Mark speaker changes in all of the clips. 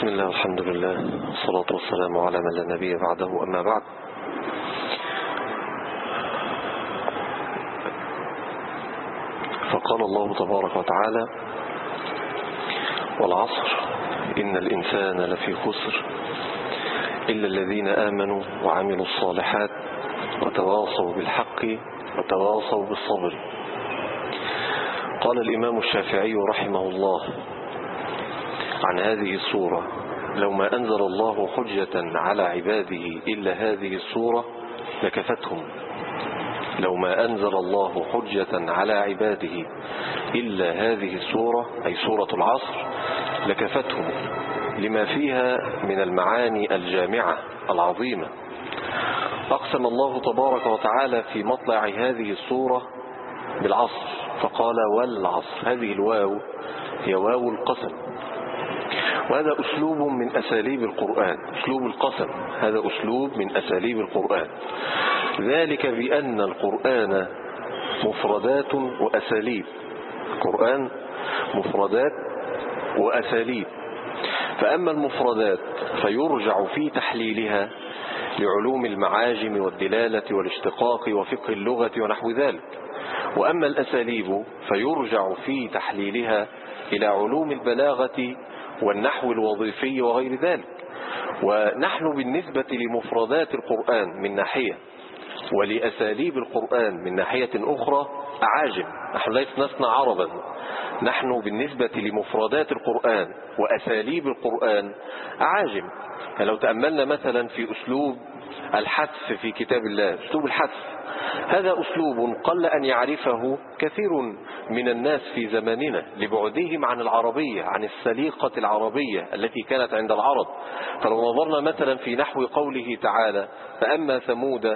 Speaker 1: بسم الله والحمد لله والصلاة والسلام على من لا نبي بعده. أما بعد، فقال الله تبارك وتعالى: والعصر إن الإنسان لفي خسر إلا الذين آمنوا وعملوا الصالحات وتواصوا بالحق وتواصوا بالصبر. قال الإمام الشافعي رحمه الله عن هذه السورة: لو ما أنزل الله حجة على عباده إلا هذه السورة لكفتهم. لو ما أنزل الله حجة على عباده إلا هذه السورة، أي سورة العصر، لكفتهم لما فيها من المعاني الجامعة العظيمة. أقسم الله تبارك وتعالى في مطلع هذه السورة بالعصر، فقال: والعصر. هذه الواو هي واو القسم، وهذا أسلوب من أساليب القرآن. أسلوب القسم هذا أسلوب من أساليب القرآن، ذلك بأن القرآن مفردات وأساليب. القرآن مفردات وأساليب، فأما المفردات فيرجع في تحليلها لعلوم المعاجم والدلالة والاشتقاق وفقه اللغة ونحو ذلك، وأما الأساليب فيرجع في تحليلها إلى علوم البلاغة والنحو الوظيفي وغير ذلك. ونحن بالنسبة لمفردات القرآن من ناحية ولأساليب القرآن من ناحية أخرى أعاجم، نحن لسنا عربا. نحن بالنسبة لمفردات القرآن وأساليب القرآن أعاجم. لو تأملنا مثلا في أسلوب الحذف في كتاب الله، أسلوب الحذف هذا أسلوب قل أن يعرفه كثير من الناس في زماننا لبعدهم عن العربية، عن السليقة العربية التي كانت عند العرب. فلو نظرنا مثلا في نحو قوله تعالى: فأما ثمود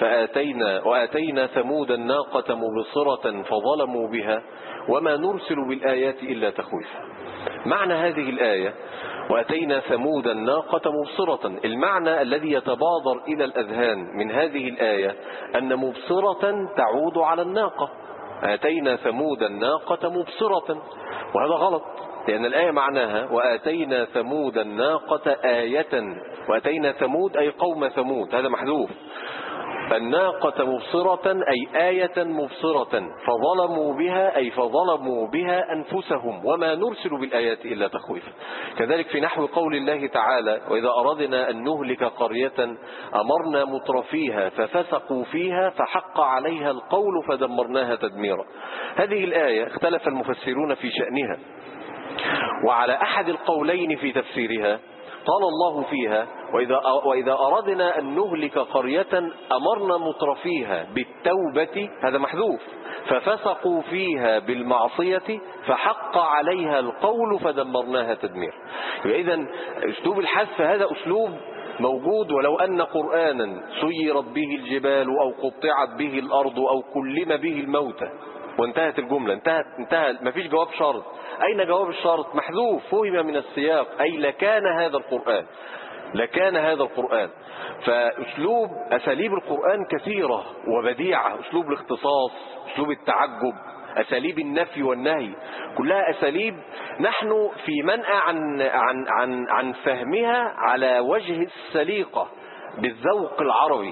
Speaker 1: وآتينا ثمود الناقة مبصرة فظلموا بها وما نرسل بالآيات إلا تخويفا. معنى هذه الآية: وآتينا ثمود الناقة مبصرة، المعنى الذي يتبادر إلى الأذهان من هذه الآية أن مبصرة تعود على الناقة. آتينا ثمود الناقة مبصرة، وهذا غلط، لأن الآية معناها: وآتينا ثمود الناقة آية. وآتينا ثمود أي قوم ثمود، هذا محذوف. الناقة مبصرة أي آية مبصرة، فظلموا بها أي فظلموا بها أنفسهم وما نرسل بالآيات إلا تخويفا. كذلك في نحو قول الله تعالى: وإذا أردنا أن نهلك قرية أمرنا مترفيها ففسقوا فيها فحق عليها القول فدمرناها تدميرا. هذه الآية اختلف المفسرون في شأنها، وعلى أحد القولين في تفسيرها قال الله فيها: وإذا أردنا أن نهلك قرية أمرنا مترفيها بالتوبة، هذا محذوف، ففسقوا فيها بالمعصية فحق عليها القول فدمرناها تدمير. إذن أسلوب الحذف هذا أسلوب موجود، ولو أن قرآنا سيرت به الجبال أو قطعت به الأرض أو كلم به الموتى، وانتهت الجملة، انتهى ما فيش جواب شرط. أين جواب الشرط؟ محذوف، فهم من السياق، أي لكان هذا القرآن. فأسلوب أساليب القرآن كثيرة وبديعة: أسلوب الاختصاص، أسلوب التعجب، أساليب النفي والنهي، كلها أساليب نحن في منأى عن فهمها على وجه السليقة بالذوق العربي.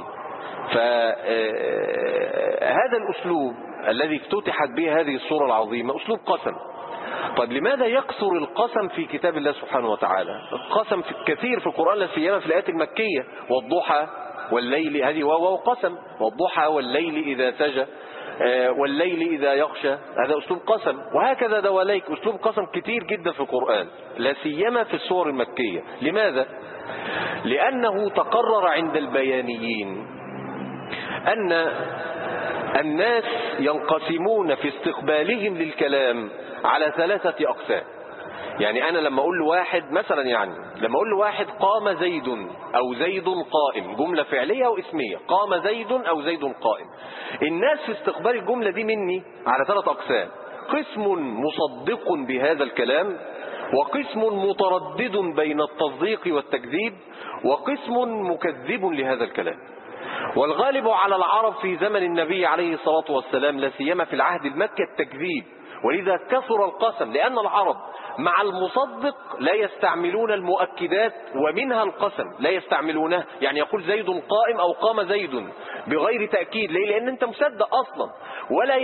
Speaker 1: فهذا الأسلوب الذي افتتحت به هذه السورة العظيمة أسلوب قسم. طيب لماذا يكثر القسم في كتاب الله سبحانه وتعالى؟ القسم كثير في القرآن، لا سيما في الآيات المكية: والضحى والليل، هذه واو قسم، والضحى والليل إذا سجى، والليل إذا يغشى، هذا أسلوب قسم. وهكذا دواليك أسلوب قسم كتير جدا في القرآن، لا سيما في السور المكية. لماذا؟ لأنه تقرر عند البيانيين أن الناس ينقسمون في استقبالهم للكلام على 3 أقسام. يعني أنا لما أقول لواحد مثلا، لما أقول لواحد قام زيد أو زيد قائم، جملة فعلية أو اسمية، قام زيد أو زيد قائم، الناس في استقبال الجملة دي مني على 3 أقسام: قسم مصدق بهذا الكلام، وقسم متردد بين التصديق والتكذيب، وقسم مكذب لهذا الكلام. والغالب على العرب في زمن النبي عليه الصلاة والسلام، لا سيما في العهد المكي، التكذيب، ولذا كثر القسم، لأن العرب مع المصدق لا يستعملون المؤكدات ومنها القسم لا يستعملونها. يعني يقول زيد قائم أو قام زيد بغير تأكيد. ليه؟ لأن أنت مصدق أصلا. ولا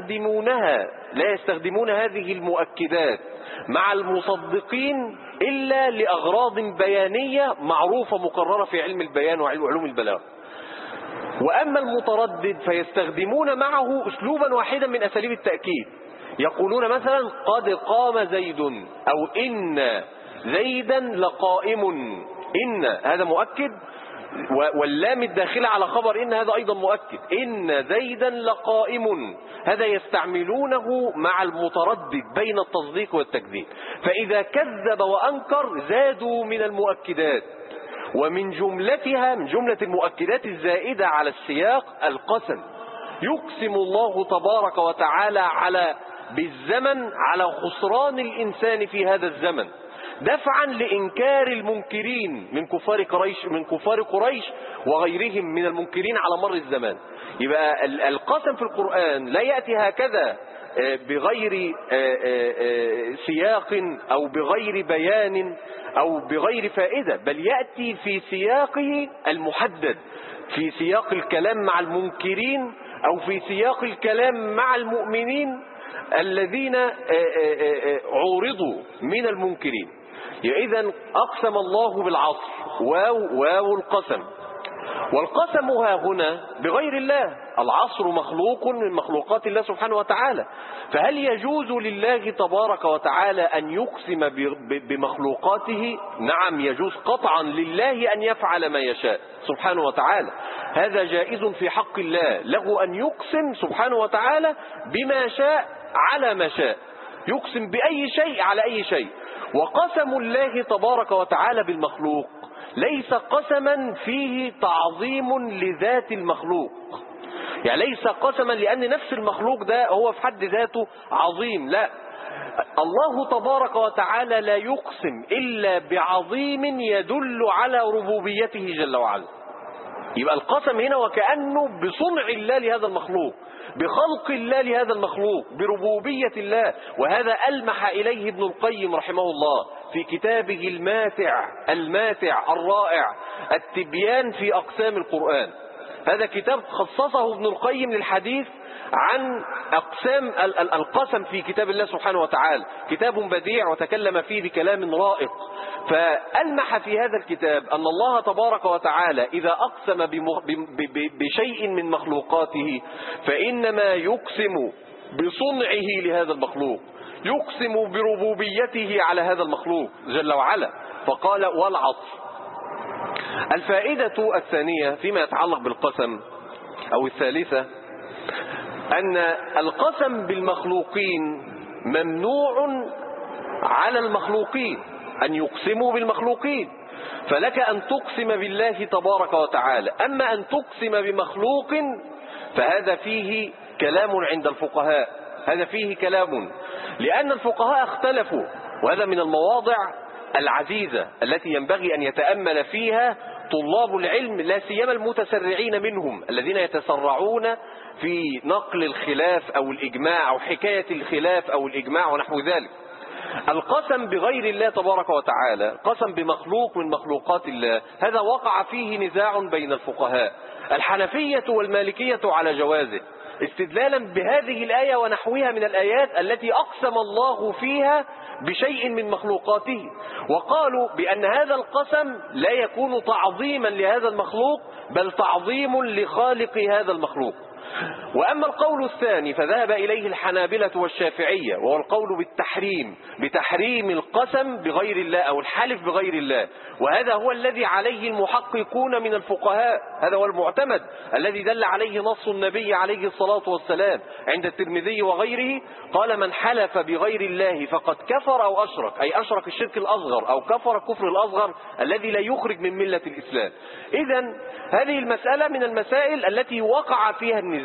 Speaker 1: يستخدمون هذه المؤكدات مع المصدقين إلا لأغراض بيانية معروفة مقررة في علم البيان وعلوم البلاغة. وأما المتردد فيستخدمون معه أسلوبا واحدا من أساليب التأكيد. يقولون مثلا قد قام زيد، أو إن زيدا لقائم. إن هذا مؤكد، واللام الداخلة على خبر إن هذا أيضا مؤكد. إن زيدا لقائم، هذا يستعملونه مع المتردد بين التصديق والتكذيب. فإذا كذب وأنكر زادوا من المؤكدات، ومن جملتها من جملة المؤكدات الزائدة على السياق القسم. يقسم الله تبارك وتعالى بالزمن على خسران الإنسان في هذا الزمن، دفعا لإنكار المنكرين من كفار قريش وغيرهم من المنكرين على مر الزمان. يبقى القسم في القرآن لا يأتي هكذا بغير سياق أو بغير بيان أو بغير فائدة، بل يأتي في سياقه المحدد، في سياق الكلام مع المنكرين أو في سياق الكلام مع المؤمنين الذين عورضوا من المنكرين. إذن أقسم الله بالعصر، واو القسم. والقسم ها هنا بغير الله. العصر مخلوق من مخلوقات الله سبحانه وتعالى، فهل يجوز لله تبارك وتعالى أن يقسم بمخلوقاته؟ نعم يجوز قطعا لله أن يفعل ما يشاء سبحانه وتعالى. هذا جائز في حق الله، له أن يقسم سبحانه وتعالى بما شاء على ما شاء، يقسم بأي شيء على أي شيء. وقسم الله تبارك وتعالى بالمخلوق ليس قسما فيه تعظيم لذات المخلوق، يعني ليس قسما لأن نفس المخلوق ده هو في حد ذاته عظيم، لا. الله تبارك وتعالى لا يقسم إلا بعظيم يدل على ربوبيته جل وعلا. يبقى القسم هنا وكأنه بصنع الله لهذا المخلوق، بخلق الله لهذا المخلوق، بربوبية الله. وهذا ألمح إليه ابن القيم رحمه الله في كتابه الماتع الرائع التبيان في أقسام القرآن. هذا كتاب خصصه ابن القيم للحديث عن أقسام القسم في كتاب الله سبحانه وتعالى. كتاب بديع وتكلم فيه بكلام رائق. فألمح في هذا الكتاب أن الله تبارك وتعالى إذا أقسم بشيء من مخلوقاته فإنما يقسم بصنعه لهذا المخلوق، يقسم بربوبيته على هذا المخلوق جل وعلا. فقال والعصر. الفائدة الثانية فيما يتعلق بالقسم أو الثالثة أن القسم بالمخلوقين ممنوع على المخلوقين أن يقسموا بالمخلوقين. فلك أن تقسم بالله تبارك وتعالى، أما أن تقسم بمخلوق فهذا فيه كلام عند الفقهاء، هذا فيه كلام، لأن الفقهاء اختلفوا. وهذا من المواضع العزيزة التي ينبغي أن يتأمل فيها طلاب العلم، لا سيما المتسرعين منهم الذين يتسرعون في نقل الخلاف أو الإجماع أو حكاية الخلاف أو الإجماع ونحو ذلك. القسم بغير الله تبارك وتعالى، قسم بمخلوق من مخلوقات الله، هذا وقع فيه نزاع بين الفقهاء. الحنفية والمالكية على جوازه، استدلالا بهذه الآية ونحوها من الآيات التي أقسم الله فيها بشيء من مخلوقاته، وقالوا بأن هذا القسم لا يكون تعظيما لهذا المخلوق بل تعظيم لخالق هذا المخلوق. وأما القول الثاني فذهب إليه الحنابلة والشافعية، وهو القول بتحريم القسم بغير الله أو الحلف بغير الله. وهذا هو الذي عليه المحققون من الفقهاء، هذا هو المعتمد الذي دل عليه نص النبي عليه الصلاة والسلام عند الترمذي وغيره، قال من حلف بغير الله فقد كفر أو أشرك، أي أشرك الشرك الأصغر أو كفر الكفر الأصغر الذي لا يخرج من ملة الإسلام. إذن هذه المسألة من المسائل التي وقع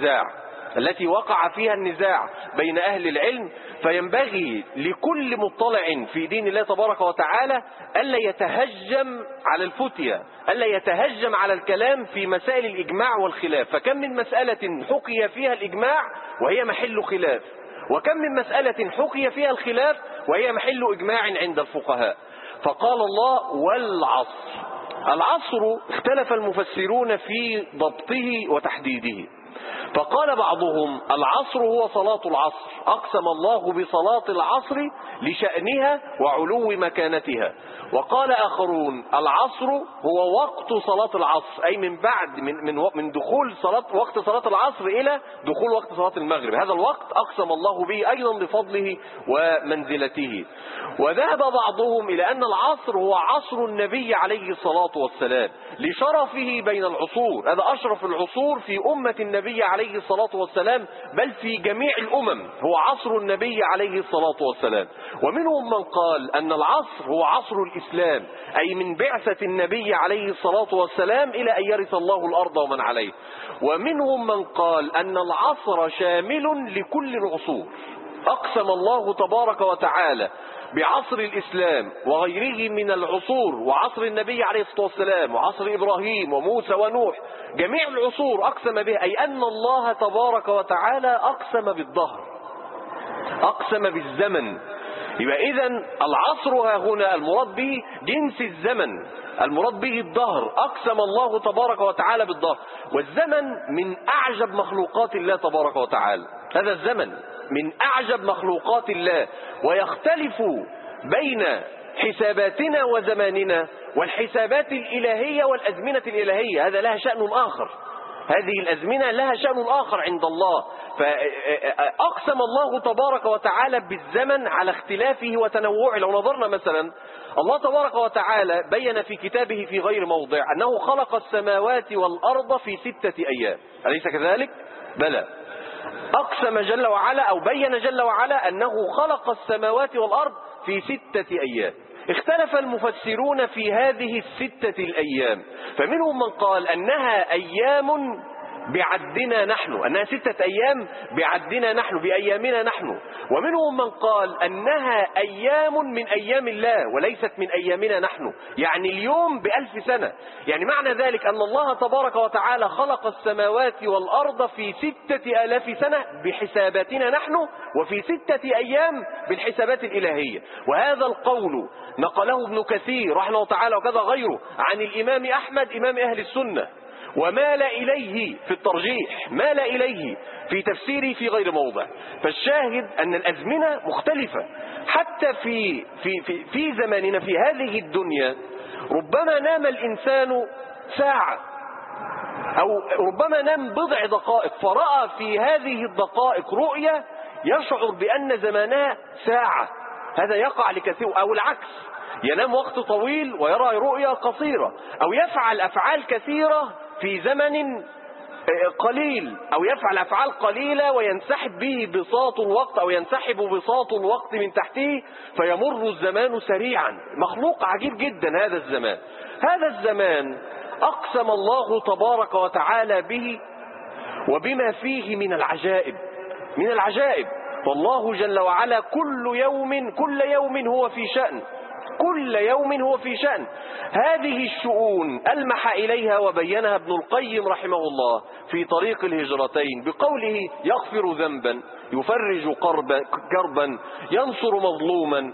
Speaker 1: فيها النزاع بين أهل العلم. فينبغي لكل مطلع في دين الله تبارك وتعالى ألا يتهجم على الفتية، ألا يتهجم على الكلام في مسائل الإجماع والخلاف. فكم من مسألة حكي فيها الإجماع وهي محل خلاف، وكم من مسألة حكي فيها الخلاف وهي محل إجماع عند الفقهاء. فقال الله والعصر. العصر اختلف المفسرون في ضبطه وتحديده، فقال بعضهم العصر هو صلاة العصر، أقسم الله بصلاة العصر لشأنها وعلو مكانتها. وقال آخرون العصر هو وقت صلاة العصر، أي من بعد من دخول وقت صلاة العصر إلى دخول وقت صلاة المغرب، هذا الوقت أقسم الله به أيضا لفضله ومنزلته. وذهب بعضهم إلى أن العصر هو عصر النبي عليه الصلاة والسلام لشرفه بين العصور، هذا أشرف العصور في أمة النبي عليه الصلاة والسلام، بل في جميع الأمم هو عصر النبي عليه الصلاة والسلام. ومنهم من قال أن العصر هو عصر الإسلام، أي من بعثة النبي عليه الصلاة والسلام إلى أن يرث الله الأرض ومن عليه. ومنهم من قال أن العصر شامل لكل العصور، أقسم الله تبارك وتعالى بعصر الإسلام وغيره من العصور، وعصر النبي عليه الصلاة والسلام وعصر إبراهيم وموسى ونوح، جميع العصور أقسم به، أي أن الله تبارك وتعالى أقسم بالظهر، أقسم بالزمن. يبقى إذن العصر ها هنا المراد به جنس الزمن، المراد به الظهر، أقسم الله تبارك وتعالى بالظهر. والزمن من أعجب مخلوقات الله تبارك وتعالى، هذا الزمن من أعجب مخلوقات الله، ويختلف بين حساباتنا وزماننا والحسابات الإلهية والأزمنة الإلهية، هذا لها شأن آخر، هذه الأزمنة لها شأن آخر عند الله. فأقسم الله تبارك وتعالى بالزمن على اختلافه وتنوعه. لو نظرنا مثلا الله تبارك وتعالى بين في كتابه في غير موضع أنه خلق السماوات والأرض في 6 أيام، أليس كذلك؟ بلى. أقسم جل وعلا أو بين جل وعلا أنه خلق السماوات والأرض في 6 أيام. اختلف المفسرون في هذه 6 الأيام، فمنهم من قال أنها أيام بعدنا نحن، أنها 6 أيام بعدنا نحن بأيامنا نحن، ومنهم من قال أنها أيام من أيام الله وليست من أيامنا نحن، يعني اليوم ب1000 سنة. يعني معنى ذلك أن الله تبارك وتعالى خلق السماوات والأرض في 6000 سنة بحساباتنا نحن، وفي 6 أيام بالحسابات الإلهية. وهذا القول نقله ابن كثير رحمه الله تعالى وكذا غيره عن الإمام أحمد إمام أهل السنة، ومال إليه في الترجيح، مال إليه في تفسيره في غير موضع. فالشاهد أن الأزمنة مختلفة، حتى في زماننا في هذه الدنيا ربما نام الإنسان ساعة أو ربما نام بضع دقائق، فرأى في هذه الدقائق رؤية يشعر بأن زمانها ساعة، هذا يقع لكثير. أو العكس، ينام وقت طويل ويرى رؤية قصيرة، أو يفعل أفعال كثيرة في زمن قليل، أو يفعل أفعال قليلة وينسحب به بساط الوقت أو ينسحب بساط الوقت من تحته فيمر الزمان سريعا. مخلوق عجيب جدا هذا الزمان. هذا الزمان أقسم الله تبارك وتعالى به وبما فيه من العجائب، من العجائب. والله جل وعلا كل يوم هو في شأن، كل يوم هو في شأن. هذه الشؤون ألمح إليها وبينها ابن القيم رحمه الله في طريق الهجرتين بقوله يغفر ذنبا، يفرج كربا، ينصر مظلوما،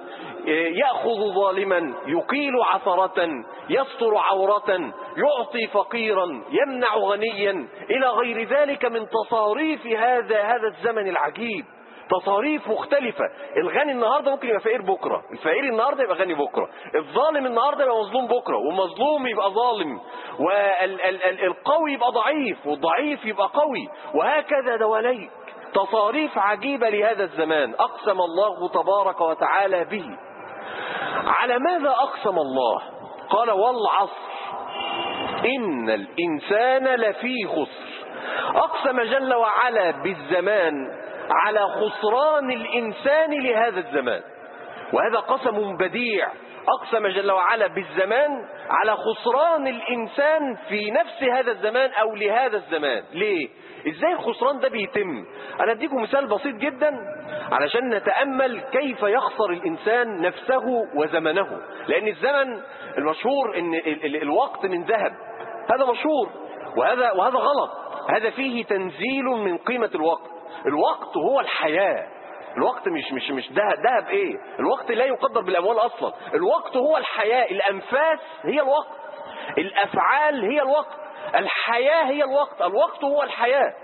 Speaker 1: يأخذ ظالما، يقيل عثرة، يستر عورة، يعطي فقيرا، يمنع غنيا، إلى غير ذلك من تصاريف هذا الزمن العجيب. تصاريف مختلفة. الغني النهاردة ممكن يبقى فقير بكرة، الفقير النهاردة يبقى غني بكرة، الظالم النهاردة يبقى مظلوم بكرة، والمظلوم يبقى ظالم، والقوي يبقى ضعيف، والضعيف يبقى قوي، وهكذا دواليك. تصاريف عجيبة لهذا الزمان أقسم الله تبارك وتعالى به. على ماذا أقسم الله؟ قال والعصر إن الإنسان لفي خسر. أقسم جل وعلا بالزمان على خسران الإنسان لهذا الزمان، وهذا قسم بديع. أقسم جل وعلا بالزمان على خسران الإنسان في نفس هذا الزمان أو لهذا الزمان. ليه؟ إزاي الخسران ده بيتم؟ أنا أديكم مثال بسيط جدا علشان نتأمل كيف يخسر الإنسان نفسه وزمنه. لأن الزمن المشهور إن الوقت من ذهب، هذا مشهور، وهذا غلط. هذا فيه تنزيل من قيمة الوقت. الوقت هو الحياة،
Speaker 2: الوقت مش ذهب ايه، الوقت لا يقدر بالاموال اصلا. الوقت هو الحياة، الانفاس هي الوقت، الافعال هي الوقت، الحياة هي الوقت، الوقت هو الحياة.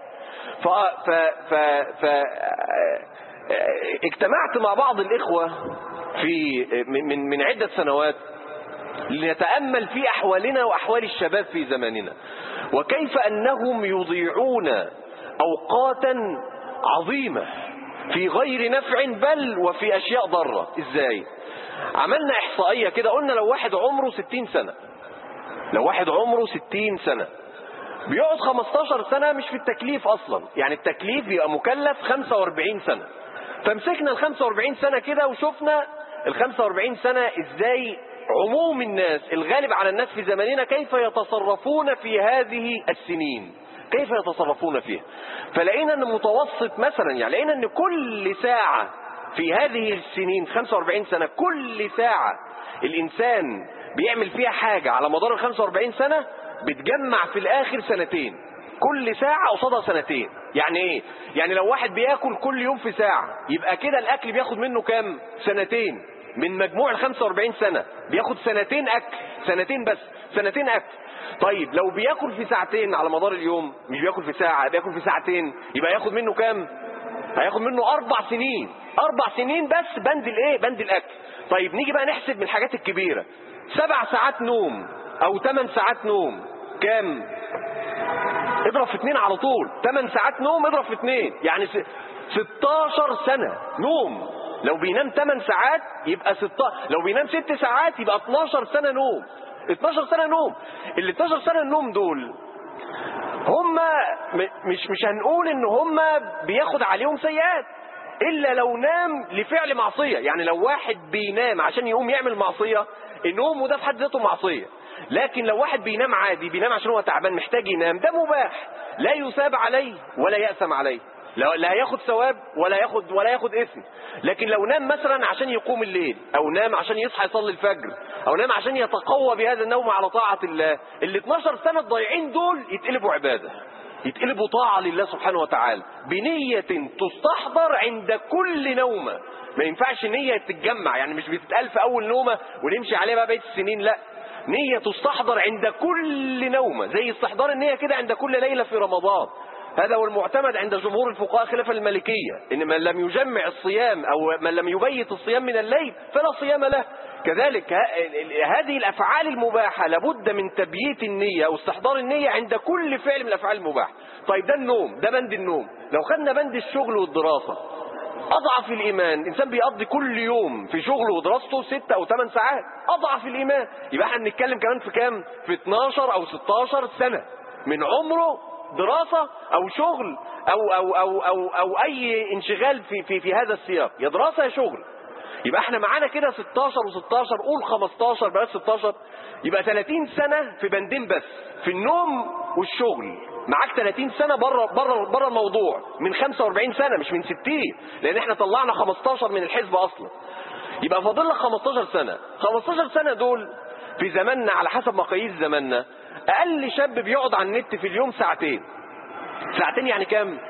Speaker 2: اجتمعت مع بعض الإخوة من عدة سنوات لنتأمل في أحوالنا وأحوال الشباب في زماننا، وكيف أنهم يضيعون أوقاتا عظيمة في غير نفع بل وفي أشياء ضارة. إزاي؟ عملنا إحصائية كده، قلنا لو واحد عمره 60 سنة، لو واحد عمره 60 سنة بيقعد 15 سنة مش في التكليف أصلا، يعني التكليف بيبقى مكلف 45 سنة. فمسكنا ال 45 سنة كده وشفنا ال 45 سنة إزاي عموم الناس، الغالب على الناس في زماننا، كيف يتصرفون في هذه السنين، كيف يتصرفون فيها. فلقينا أن متوسط مثلا، يعني لقينا أن كل ساعة في هذه السنين 45 سنة، كل ساعة الإنسان بيعمل فيها حاجة على مدار ال 45 سنة بتجمع في الآخر سنتين، كل ساعة قصادها سنتين. يعني ايه؟ يعني لو واحد بياكل كل يوم في ساعة، يبقى كده الأكل بياخد منه كام؟ سنتين. من مجموع ال 45 سنة بياخد سنتين أكل، سنتين بس، سنتين أكل. طيب لو بياكل في ساعتين على مدار اليوم، مش بياكل في ساعة، بياكل في ساعتين، يبقى ياخد منه كام؟ هياخد منه 4 سنين، 4 سنين بس بند الايه؟ بند الأكل. طيب نيجي بقى نحسب من الحاجات الكبيرة، 7 ساعات نوم أو 8 ساعات نوم كام؟ اضرب في 2 على طول، 8 ساعات نوم اضرب في 2، يعني 16 سنة نوم. لو بينام 8 ساعات يبقى 16، لو بينام 6 ساعات يبقى 12 سنة نوم، 12 سنة نوم. ال 12 سنة النوم دول هم مش هنقول ان هم بياخد عليهم سيئات الا لو نام لفعل معصية. يعني لو واحد بينام عشان يقوم يعمل معصية، النوم ده في حد ذاته معصية. لكن لو واحد بينام عادي، بينام عشان هو تعبان محتاج ينام، ده مباح، لا يثاب عليه ولا يأثم عليه، لا ياخد ثواب ولا ياخد إثم. لكن لو نام مثلا عشان يقوم الليل، او نام عشان يصحى يصلي الفجر، او نام عشان يتقوى بهذا النوم على طاعة الله، ال 12 سنة الضايعين دول يتقلبوا عبادة، يتقلبوا طاعة لله سبحانه وتعالى، بنية تستحضر عند كل نومة. ما ينفعش نية تتجمع، يعني مش بتتقال في أول نومة ونمشي عليها بقى بقية السنين، لا، نية تستحضر عند كل نومة، زي استحضار النية كده عند كل ليلة في رمضان. هذا هو المعتمد عند جمهور الفقهاء خلافا المالكية، إن من لم يجمع الصيام أو من لم يبيت الصيام من الليل فلا صيام له. كذلك هذه الأفعال المباحة لابد من تبييت النية أو استحضار النية عند كل فعل من الأفعال المباحة. طيب ده النوم، ده بند النوم. لو خدنا بند الشغل والدراسة، أضعف الإيمان إنسان بيقضي كل يوم في شغله ودراسته 6 أو 8 ساعات، أضعف الإيمان. يبقى احنا بنتكلم كمان في كام؟ في 12 أو 16 سنة من عمره دراسة أو شغل أو أي انشغال في هذا السياق، يا دراسة يا شغل. يبقى احنا معانا كده 16 و16، قول 15 بلاش 16، يبقى 30 سنة في بندين بس، في النوم والشغل. معاك 30 سنة بره الموضوع، من 45 سنة مش من 60، لان احنا طلعنا 15 من الحزب اصلا. يبقى فاضل لك 15 سنة. 15 سنة دول في زماننا على حسب مقاييس زماننا، اقل شاب بيقعد على النت في اليوم ساعتين. ساعتين يعني كام؟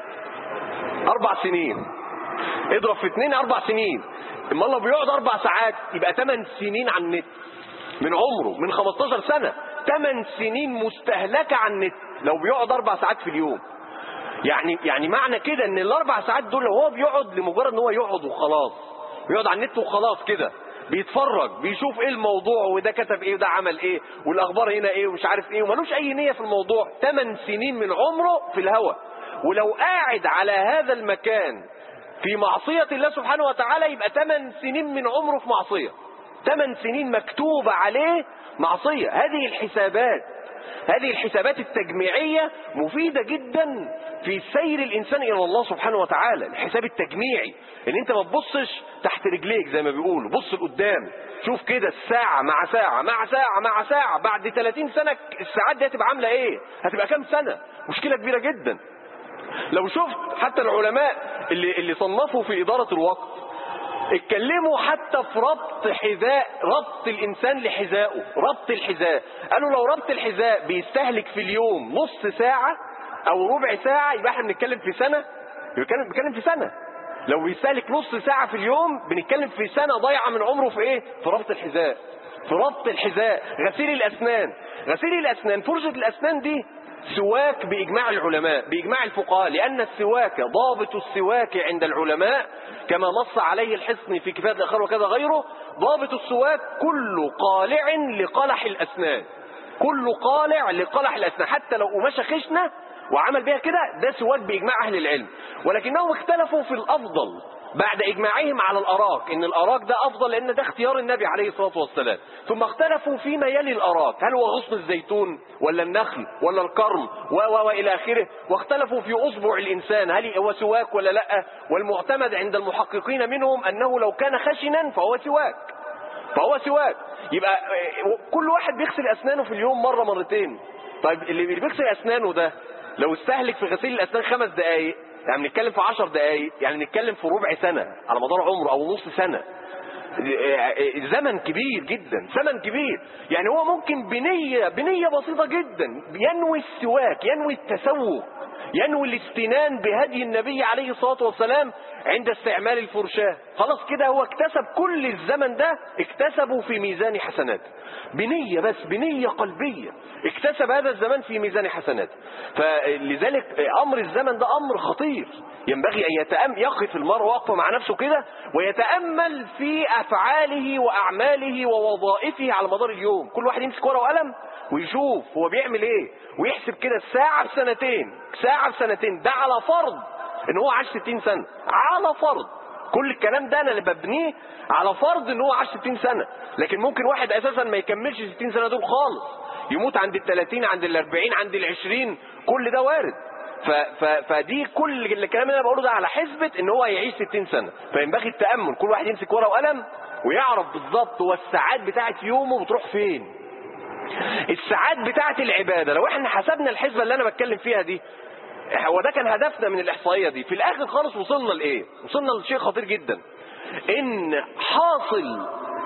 Speaker 2: 4 سنين. اضرب في 2، 4 سنين. اما لو بيقعد 4 ساعات يبقى 8 سنين على النت من عمره، من 15 سنة 8 سنين مستهلكة على النت لو بيقعد 4 ساعات في اليوم. يعني معنى كده ان ال4 ساعات دول لو هو بيقعد لمجرد ان هو يقعد وخلاص، بيقعد على النت وخلاص كده، بيتفرج بيشوف ايه الموضوع وده كتب ايه وده عمل ايه والاخبار هنا ايه ومش عارف ايه، ومالوش اي نية في الموضوع، 8 سنين من عمره في الهوا. ولو قاعد على هذا المكان في معصية الله سبحانه وتعالى يبقى 8 سنين من عمره في معصية، 8 سنين مكتوبة عليه معصية. هذه الحسابات التجميعية مفيدة جدا في سير الإنسان إلى الله سبحانه وتعالى. الحساب التجميعي ان انت ما تبصش تحت رجليك زي ما بيقولوا، بص لقدام، شوف كده الساعة مع ساعة مع ساعة مع ساعة، بعد 30 سنة الساعات دي هتبقى عاملة ايه؟ هتبقى كام سنة؟ مشكلة كبيرة جدا. لو شفت حتى العلماء اللي صنفوا في إدارة الوقت اتكلموا حتى في ربط حذاء، ربط الإنسان لحذائه، ربط الحذاء. قالوا لو ربط الحذاء بيستهلك في اليوم نص ساعة أو ربع ساعة، يبقى احنا بنتكلم في سنة، بنتكلم في سنة. لو بيستهلك نص ساعة في اليوم بنتكلم في سنة ضايعة من عمره في ايه؟ في ربط الحذاء. في ربط الحذاء. غسيل الأسنان. غسيل الأسنان، فرشة الأسنان دي سواك بإجماع العلماء، بإجماع الفقهاء، لأن السواك ضابط السواك عند العلماء كما نص عليه الحصن في كفاية الآخر وكذا غيره، ضابط السواك كل قالع لقلح الأسنان. كل قالع لقلح الأسنان، حتى لو قماشة خشنة وعمل بها كده ده سواك بإجماع أهل العلم. ولكنهم اختلفوا في الأفضل بعد إجماعهم على الأراك، إن الأراك ده أفضل لأن ده اختيار النبي عليه الصلاة والسلام. ثم اختلفوا فيما يلي الأراك، هل هو غصن الزيتون ولا النخل ولا الكرم وإلى آخره. واختلفوا في أصبع الإنسان هل هو سواك ولا لا. والمعتمد عند المحققين منهم أنه لو كان خشنا فهو سواك. يبقى كل واحد بيغسل أسنانه في اليوم مرة مرتين. طيب اللي بيغسل أسنانه ده لو استهلك في غسيل الأسنان 5 دقايق، يعني بنتكلم في 10 دقايق، يعني بنتكلم في ربع سنة على مدار عمره أو نص سنة. زمن كبير جدا، زمن كبير. يعني هو ممكن بنية بسيطة جدا ينوي السواك، ينوي التسوق، ينوي الاستنان بهدي النبي عليه الصلاة والسلام عند استعمال الفرشاة. خلاص كده هو اكتسب كل الزمن ده، اكتسبه في ميزان حسنات بنية، بس بنية قلبية اكتسب هذا الزمان في ميزان حسنات. فلذلك أمر الزمن ده أمر خطير، ينبغي أن يقف المرء وقفه مع نفسه كده ويتأمل في أفعاله وأعماله ووظائفه على مدار اليوم. كل واحد يمسك ورقة وقلم ويشوف هو بيعمل ايه ويحسب كده الساعة بسنتين، ساعة بسنتين، ده على فرض ان هو عاش 60 سنة، على فرض. كل الكلام ده انا اللي ببنيه على فرض ان هو عاش 60 سنة. لكن ممكن واحد اساسا ما يكملش 60 سنة دول خالص، يموت عند 30، عند 40، عند 20، كل ده وارد. فدي كل الكلام اللي انا بقوله ده على حسبة ان هو يعيش 60 سنة. فينبغي التأمل، كل واحد يمسك ورقة وقلم ويعرف بالظبط هو الساعات بتاعت يومه بتروح فين. الساعات بتاعت العبادة لو احنا حسبنا الحسبة اللي انا بتكلم فيها دي، هو ده كان هدفنا من الإحصائية دي، في الآخر خالص وصلنا لإيه؟ وصلنا لشيء خطير جدا، إن حاصل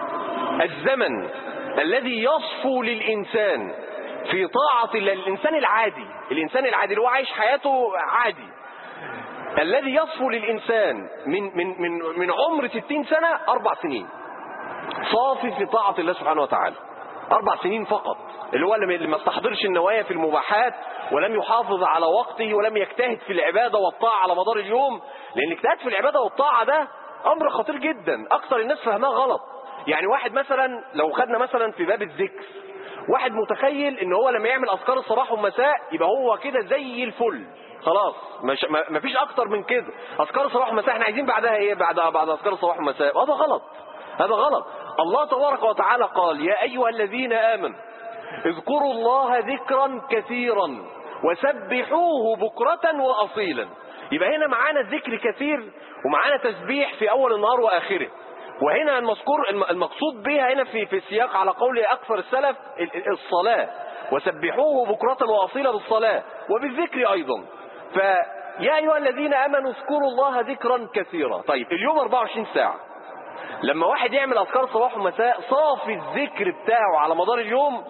Speaker 2: الزمن الذي يصفو للإنسان في طاعة الإنسان العادي، الإنسان العادي اللي هو عايش حياته عادي، الذي يصفو للإنسان من عمر 60 سنة 4 سنين صافي في طاعة الله سبحانه وتعالى. 4 سنين فقط، اللي هو اللي ما استحضرش النوايا في المباحات ولم يحافظ على وقته ولم يجتهد في العبادة والطاعة على مدار اليوم. لأن الاجتهاد في العبادة والطاعة ده أمر خطير جدا، أكثر الناس فهمها غلط. يعني واحد مثلا لو خدنا مثلا في باب الذكر، واحد متخيل ان هو لما يعمل أذكار الصباح والمساء يبقى هو كده زي الفل، خلاص ما فيش أكتر من كده. أذكار الصباح والمساء احنا عايزين بعدها ايه؟ بعد أذكار الصباح والمساء. هذا غلط، هذا غلط. الله تبارك وتعالى قال: يا أيها الذين آمنوا اذكروا الله ذكرا كثيرا وسبحوه بكرة وأصيلا. يبقى هنا معانا الذكر كثير ومعانا تسبيح في أول النهار وآخره. وهنا المقصود بها هنا في السياق على قول أكثر السلف الصلاة، وسبحوه بكرة وأصيلا بالصلاة وبالذكر أيضا. فيا أيها الذين آمنوا اذكروا الله ذكرا كثيرا. طيب اليوم 24 ساعة، لما واحد يعمل أذكار الصباح والمساء صافي الذكر بتاعه على مدار اليوم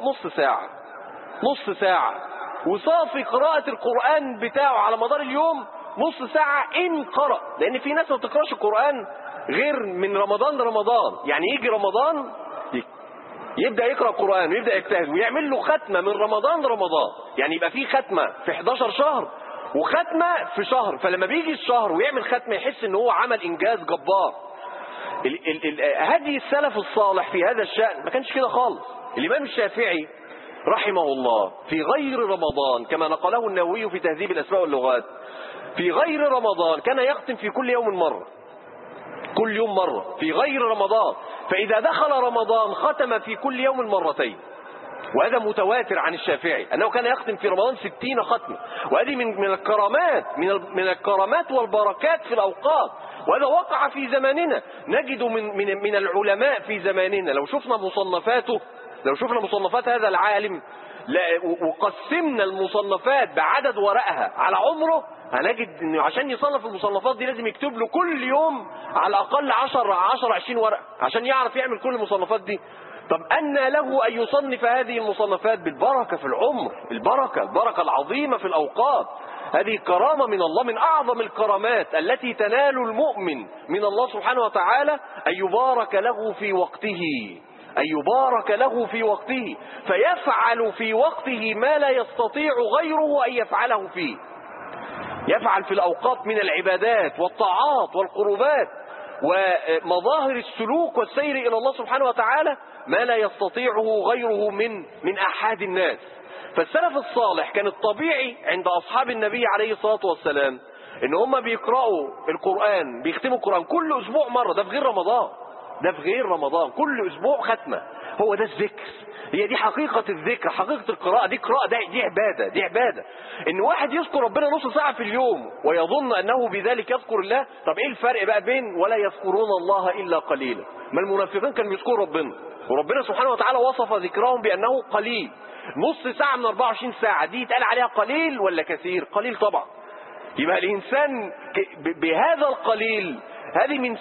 Speaker 2: نص ساعة، وصافي قراءة القرآن بتاعه على مدار اليوم نص ساعة إن قرأ. لأن في ناس ما بتقرأش القرآن غير من رمضان لرمضان، يعني يجي رمضان يبدأ يقرأ القرآن ويبدأ يجتهد ويعمل له ختمة من رمضان لرمضان، يعني يبقى في ختمة في 11 شهر وختمة في شهر. فلما بيجي الشهر ويعمل ختمة يحس ان هو عمل إنجاز جبار. هدي السلف الصالح في هذا الشأن ما كانش كده خالص. الإمام الشافعي رحمه الله في غير رمضان كما نقله النووي في تهذيب الأسماء واللغات، في غير رمضان كان يختم في كل يوم مرة، كل يوم مرة في غير رمضان. فإذا دخل رمضان ختم في كل يوم مرتين، وهذا متواتر عن الشافعي أنه كان يختم في رمضان 60 ختمة. وهذه من الكرامات، من الكرامات والبركات في الأوقات. وهذا وقع في زماننا، نجد من العلماء في زماننا لو شفنا مصنفاته، لو شفنا مصنفات هذا العالم وقسمنا المصنفات بعدد ورقها على عمره، هنجد انه عشان يصنف المصنفات دي لازم يكتب له كل يوم على الأقل 10-20 ورقة عشان يعرف يعمل كل المصنفات دي. طب أن له أن يصنف هذه المصنفات بالبركة في العمر، البركة العظيمة في الأوقات. هذه كرامة من الله، من أعظم الكرامات التي تنال المؤمن من الله سبحانه وتعالى، أن يبارك له في وقته، أن يبارك له في وقته، فيفعل في وقته ما لا يستطيع غيره أن يفعله فيه. يفعل في الأوقات من العبادات والطاعات والقربات ومظاهر السلوك والسير إلى الله سبحانه وتعالى ما لا يستطيعه غيره من أحد الناس. فالسلف الصالح كان الطبيعي عند أصحاب النبي عليه الصلاة والسلام إن هم بيقرأوا القرآن، بيختموا القرآن كل أسبوع مرة، ده في غير رمضان، ده في غير رمضان، كل أسبوع ختمة. هو ده الذكر، هي دي حقيقة الذكر، حقيقة القراءة، دي قراءة، دي عبادة، دي عبادة. إن واحد يذكر ربنا نص ساعة في اليوم ويظن أنه بذلك يذكر الله، طب إيه الفرق بقى بين ولا يذكرون الله إلا قليلا؟ ما المنافقين كانوا بيذكروا ربنا، وربنا سبحانه وتعالى وصف ذكرهم بأنه قليل. نص ساعة من 24 ساعة دي يتقال عليها قليل ولا كثير؟ قليل طبعا. يبقى الإنسان بهذا القليل، هذه من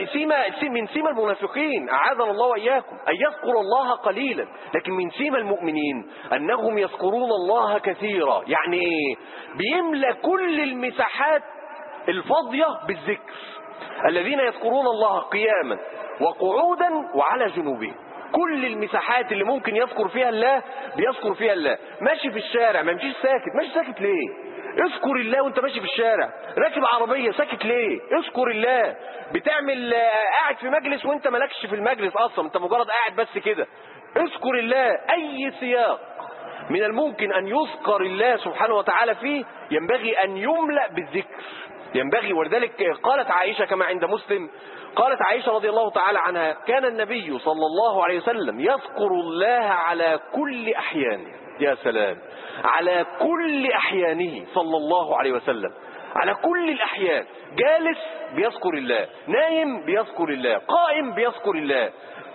Speaker 2: سيما المنافقين، أعاذنا الله وإياكم، أن يذكر الله قليلا. لكن من سيما المؤمنين أنهم يذكرون الله كثيرا. يعني إيه؟ بيملى كل المساحات الفاضية بالذكر. الذين يذكرون الله قياما وقعودا وعلى جنوبهم، كل المساحات اللي ممكن يذكر فيها الله بيذكر فيها الله. ماشي في الشارع ما يمشيش ساكت، ماشي ساكت ليه؟ اذكر الله وانت ماشي في الشارع. راكب عربية ساكت ليه؟ اذكر الله. بتعمل قاعد في مجلس وانت مالكش في المجلس اصلا، انت مجرد قاعد بس كده، اذكر الله. اي سياق من الممكن ان يذكر الله سبحانه وتعالى فيه ينبغي ان يملأ بالذكر، ينبغي. ولذلك قالت عائشة كما عند مسلم، قالت عائشة رضي الله تعالى عنها: كان النبي صلى الله عليه وسلم يذكر الله على كل أحيانه. يا سلام، على كل أحيانه صلى الله عليه وسلم، على كل الأحيان. جالس بيذكر الله، نايم بيذكر الله، قائم بيذكر الله،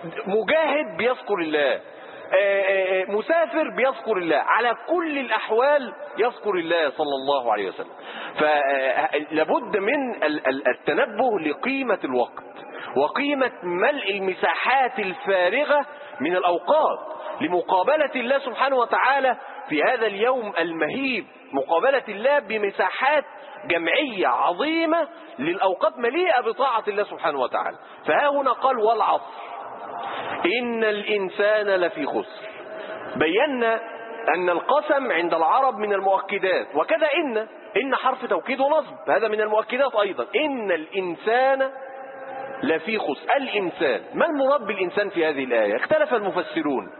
Speaker 2: مجاهد بيذكر الله، مسافر بيذكر الله، على كل الأحوال يذكر الله صلى الله عليه وسلم. فلابد من التنبه لقيمة الوقت وقيمة ملء المساحات الفارغة من الأوقات لمقابلة الله سبحانه وتعالى في هذا اليوم المهيب، مقابلة الله بمساحات جمعية عظيمة للأوقات مليئة بطاعة الله سبحانه وتعالى. فها هنا قال: والعصر إن الإنسان لفي خسر. بينا أن القسم عند العرب من المؤكدات، وكذا إن حرف توكيد ونصب، هذا من المؤكدات أيضا. إن الإنسان لفي خسر. الإنسان، ما المراد بالإنسان في هذه الآية؟ اختلف المفسرون،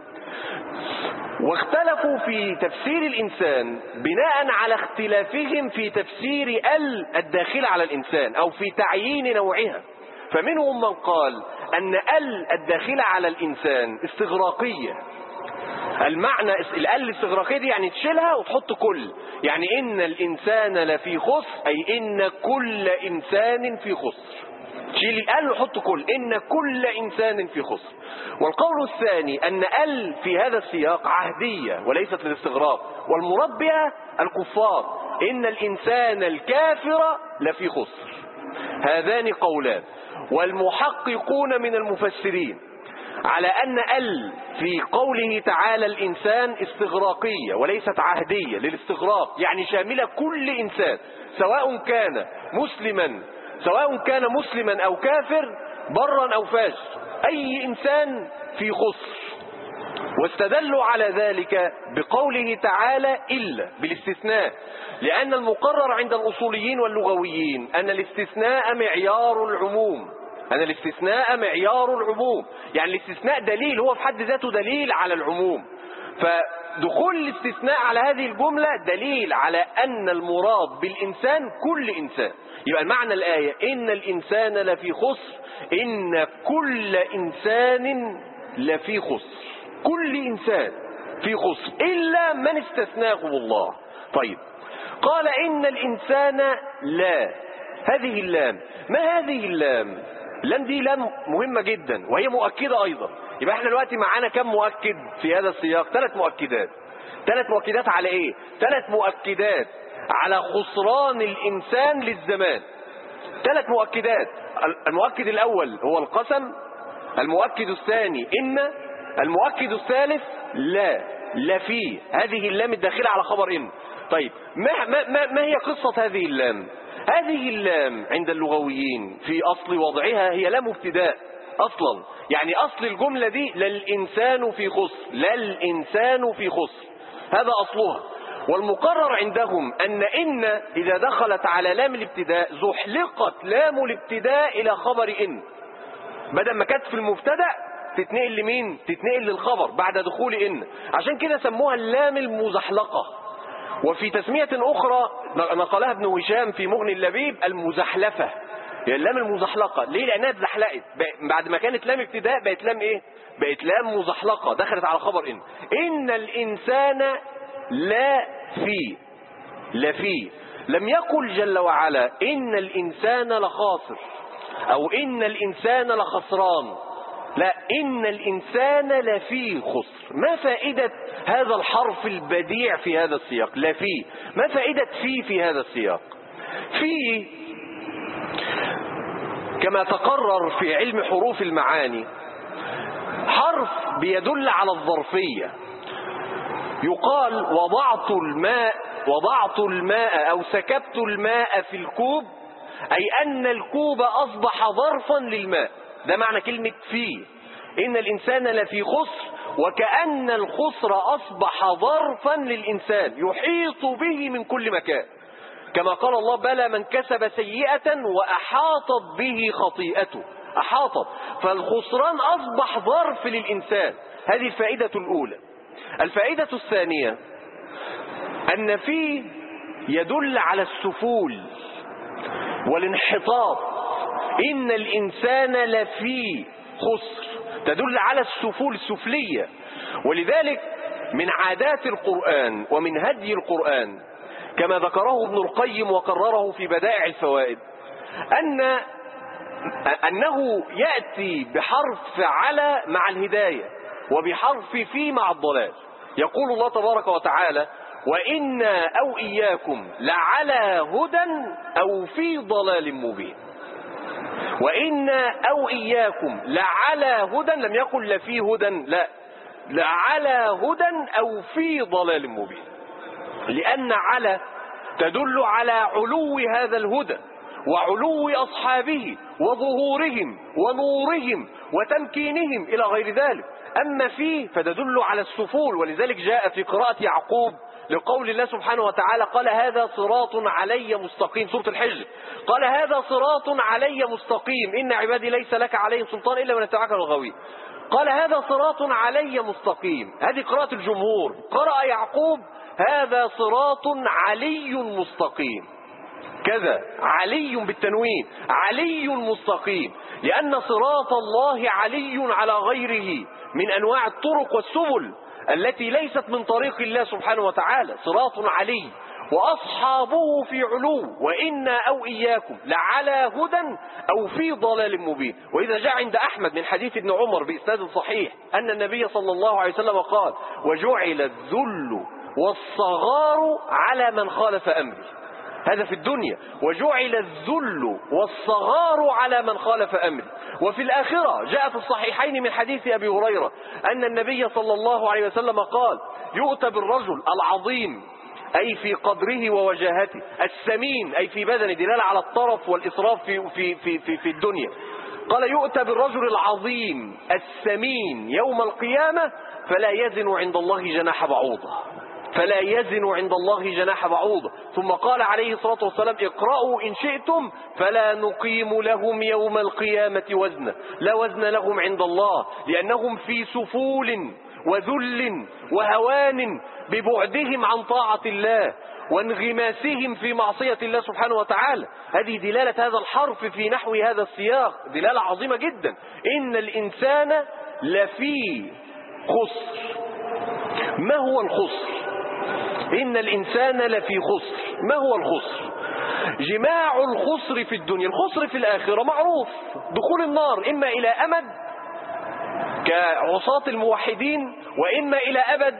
Speaker 2: واختلفوا في تفسير الإنسان بناء على اختلافهم في تفسير الداخل على الإنسان أو في تعيين نوعها. فمنهم من قال أن الداخل على الإنسان استغراقية. المعنى الاستغراقية دي يعني تشيلها وتحط كل، يعني إن الإنسان لفي خسر، أي إن كل إنسان في خسر. تشيل وحط كل، إن كل إنسان في خسر. والقول الثاني أن في هذا السياق عهدية وليست للاستغراق، والمراد بها الكفار، إن الإنسان الكافر لفي خسر. هذان قولان. والمحققون من المفسرين على أن في قوله تعالى الإنسان استغراقية وليست عهدية للاستغراق، يعني شاملة كل إنسان سواء كان مسلما أو كافر، برا أو فاجر، أي إنسان في خسر. واستدلوا على ذلك بقوله تعالى إلا، بالاستثناء، لأن المقرر عند الأصوليين واللغويين أن الاستثناء معيار العموم، يعني الاستثناء دليل، هو في حد ذاته دليل على العموم. فدخول الاستثناء على هذه الجملة دليل على أن المراد بالإنسان كل إنسان. يبقى المعنى الآية إن الإنسان لفي خسر، إن كل إنسان لفي خسر، كل إنسان في خسر إلا من استثناه الله. طيب، قال إن الإنسان لا، هذه اللام، ما هذه اللام؟ اللام دي لام مهمة جدا وهي مؤكدة أيضا. يبقى احنا دلوقتي معانا كم مؤكد في هذا السياق؟ 3 مؤكدات. 3 مؤكدات على ايه؟ 3 مؤكدات على خسران الإنسان للزمان. 3 مؤكدات. المؤكد الأول هو القسم، المؤكد الثاني إن، المؤكد الثالث لا فيه، هذه اللام الداخلة على خبر إن. طيب ما هي قصة هذه اللام؟ هذه اللام عند اللغويين في أصل وضعها هي لام ابتداء أصلا، يعني أصل الجملة دي للإنسان في خسر، للإنسان في خسر، هذا أصلها. والمقرر عندهم أن إذا دخلت على لام الابتداء زحلقت لام الابتداء إلى خبر إن، بدل ما كانت في المبتدأ تتنقل لمين؟ تتنقل للخبر بعد دخول إن، عشان كده سموها اللام المزحلقة. وفي تسمية أخرى نقلها ابن هشام في مغني اللبيب المزحلفة، يعني اللام المزحلقة. ليه؟ لأنها اتزحلقت بعد ما كانت لام ابتداء بقت لام إيه؟ بقت لام مزحلقة دخلت على خبر إن الإنسان لفي لم يقل جل وعلا إن الإنسان لخاسر أو إن الإنسان لخسران، لا، إن الإنسان لفي خسر. ما فائدة هذا الحرف البديع في هذا السياق؟ لفي، ما فائدة في هذا السياق؟ في كما تقرر في علم حروف المعاني حرف بيدل على الظرفية. يقال وضعت الماء أو سكبت الماء في الكوب، أي أن الكوب أصبح ظرفا للماء. ده معنى كلمة في، إن الإنسان لفي خسر، وكأن الخسر أصبح ظرفا للإنسان يحيط به من كل مكان، كما قال الله بلى من كسب سيئة وأحاطت به خطيئته، أحاطت، فالخسران أصبح ظرف للإنسان. هذه الفائدة الأولى. الفائدة الثانية أن في يدل على السفول والانحطاط، إن الإنسان لفي خسر تدل على السفول، السفلية. ولذلك من عادات القرآن ومن هدي القرآن كما ذكره ابن القيم وقرره في بدائع الفوائد أنه يأتي بحرف على مع الهداية وبحرف في مع الضلال. يقول الله تبارك وتعالى وإنا أو إياكم لعلى هدى أو في ضلال مبين. وإنا أو إياكم لعلى هدى، لم يقل لفي هدى، لا، لعلى هدى أو في ضلال مبين، لأن على تدل على علو هذا الهدى وعلو أصحابه وظهورهم ونورهم وتمكينهم إلى غير ذلك. أما فيه فتدل على السفول، ولذلك جاء في قراءة يعقوب لقول الله سبحانه وتعالى قال هذا صراط علي مستقيم، سورة الحجر، قال هذا صراط علي مستقيم إن عبادي ليس لك عليهم سلطان إلا من اتبعك الغاوين، قال هذا صراط علي مستقيم. هذه قراءة الجمهور. قرأ يعقوب هذا صراط علي مستقيم، كذا علي بالتنوين، علي مستقيم، لأن صراط الله علي على غيره من أنواع الطرق والسبل التي ليست من طريق الله سبحانه وتعالى، صراط علي وأصحابه في علو، وإنا أو إياكم لعلى هدى أو في ضلال مبين. وإذا جاء عند أحمد من حديث ابن عمر بإسناد صحيح أن النبي صلى الله عليه وسلم قال وجعل الذل والصغار على من خالف أمري، هذا في الدنيا، وجعل الذل والصغار على من خالف أمري. وفي الآخرة جاء في الصحيحين من حديث أبي هريرة أن النبي صلى الله عليه وسلم قال يؤتى بالرجل العظيم أي في قدره ووجاهته، السمين أي في بدنه، دلالة على الطرف والإسراف في الدنيا، قال يؤتى بالرجل العظيم السمين يوم القيامة فلا يزن عند الله جناح بعوضة، فلا يزن عند الله جناح بعوضة. ثم قال عليه الصلاة والسلام اقرأوا إن شئتم فلا نقيم لهم يوم القيامة وزنا، لا وزن لهم عند الله، لأنهم في سفول وذل وهوان ببعدهم عن طاعة الله وانغماسهم في معصية الله سبحانه وتعالى. هذه دلالة هذا الحرف في نحو هذا السياق، دلالة عظيمة جدا. إن الإنسان لفي خسر. ما هو الخسر؟ إن الإنسان لفي خسر. ما هو الخسر؟ جماع الخسر في الدنيا. الخسر في الآخرة معروف، دخول النار إما إلى أمد كعصاة الموحدين، وإما إلى أبد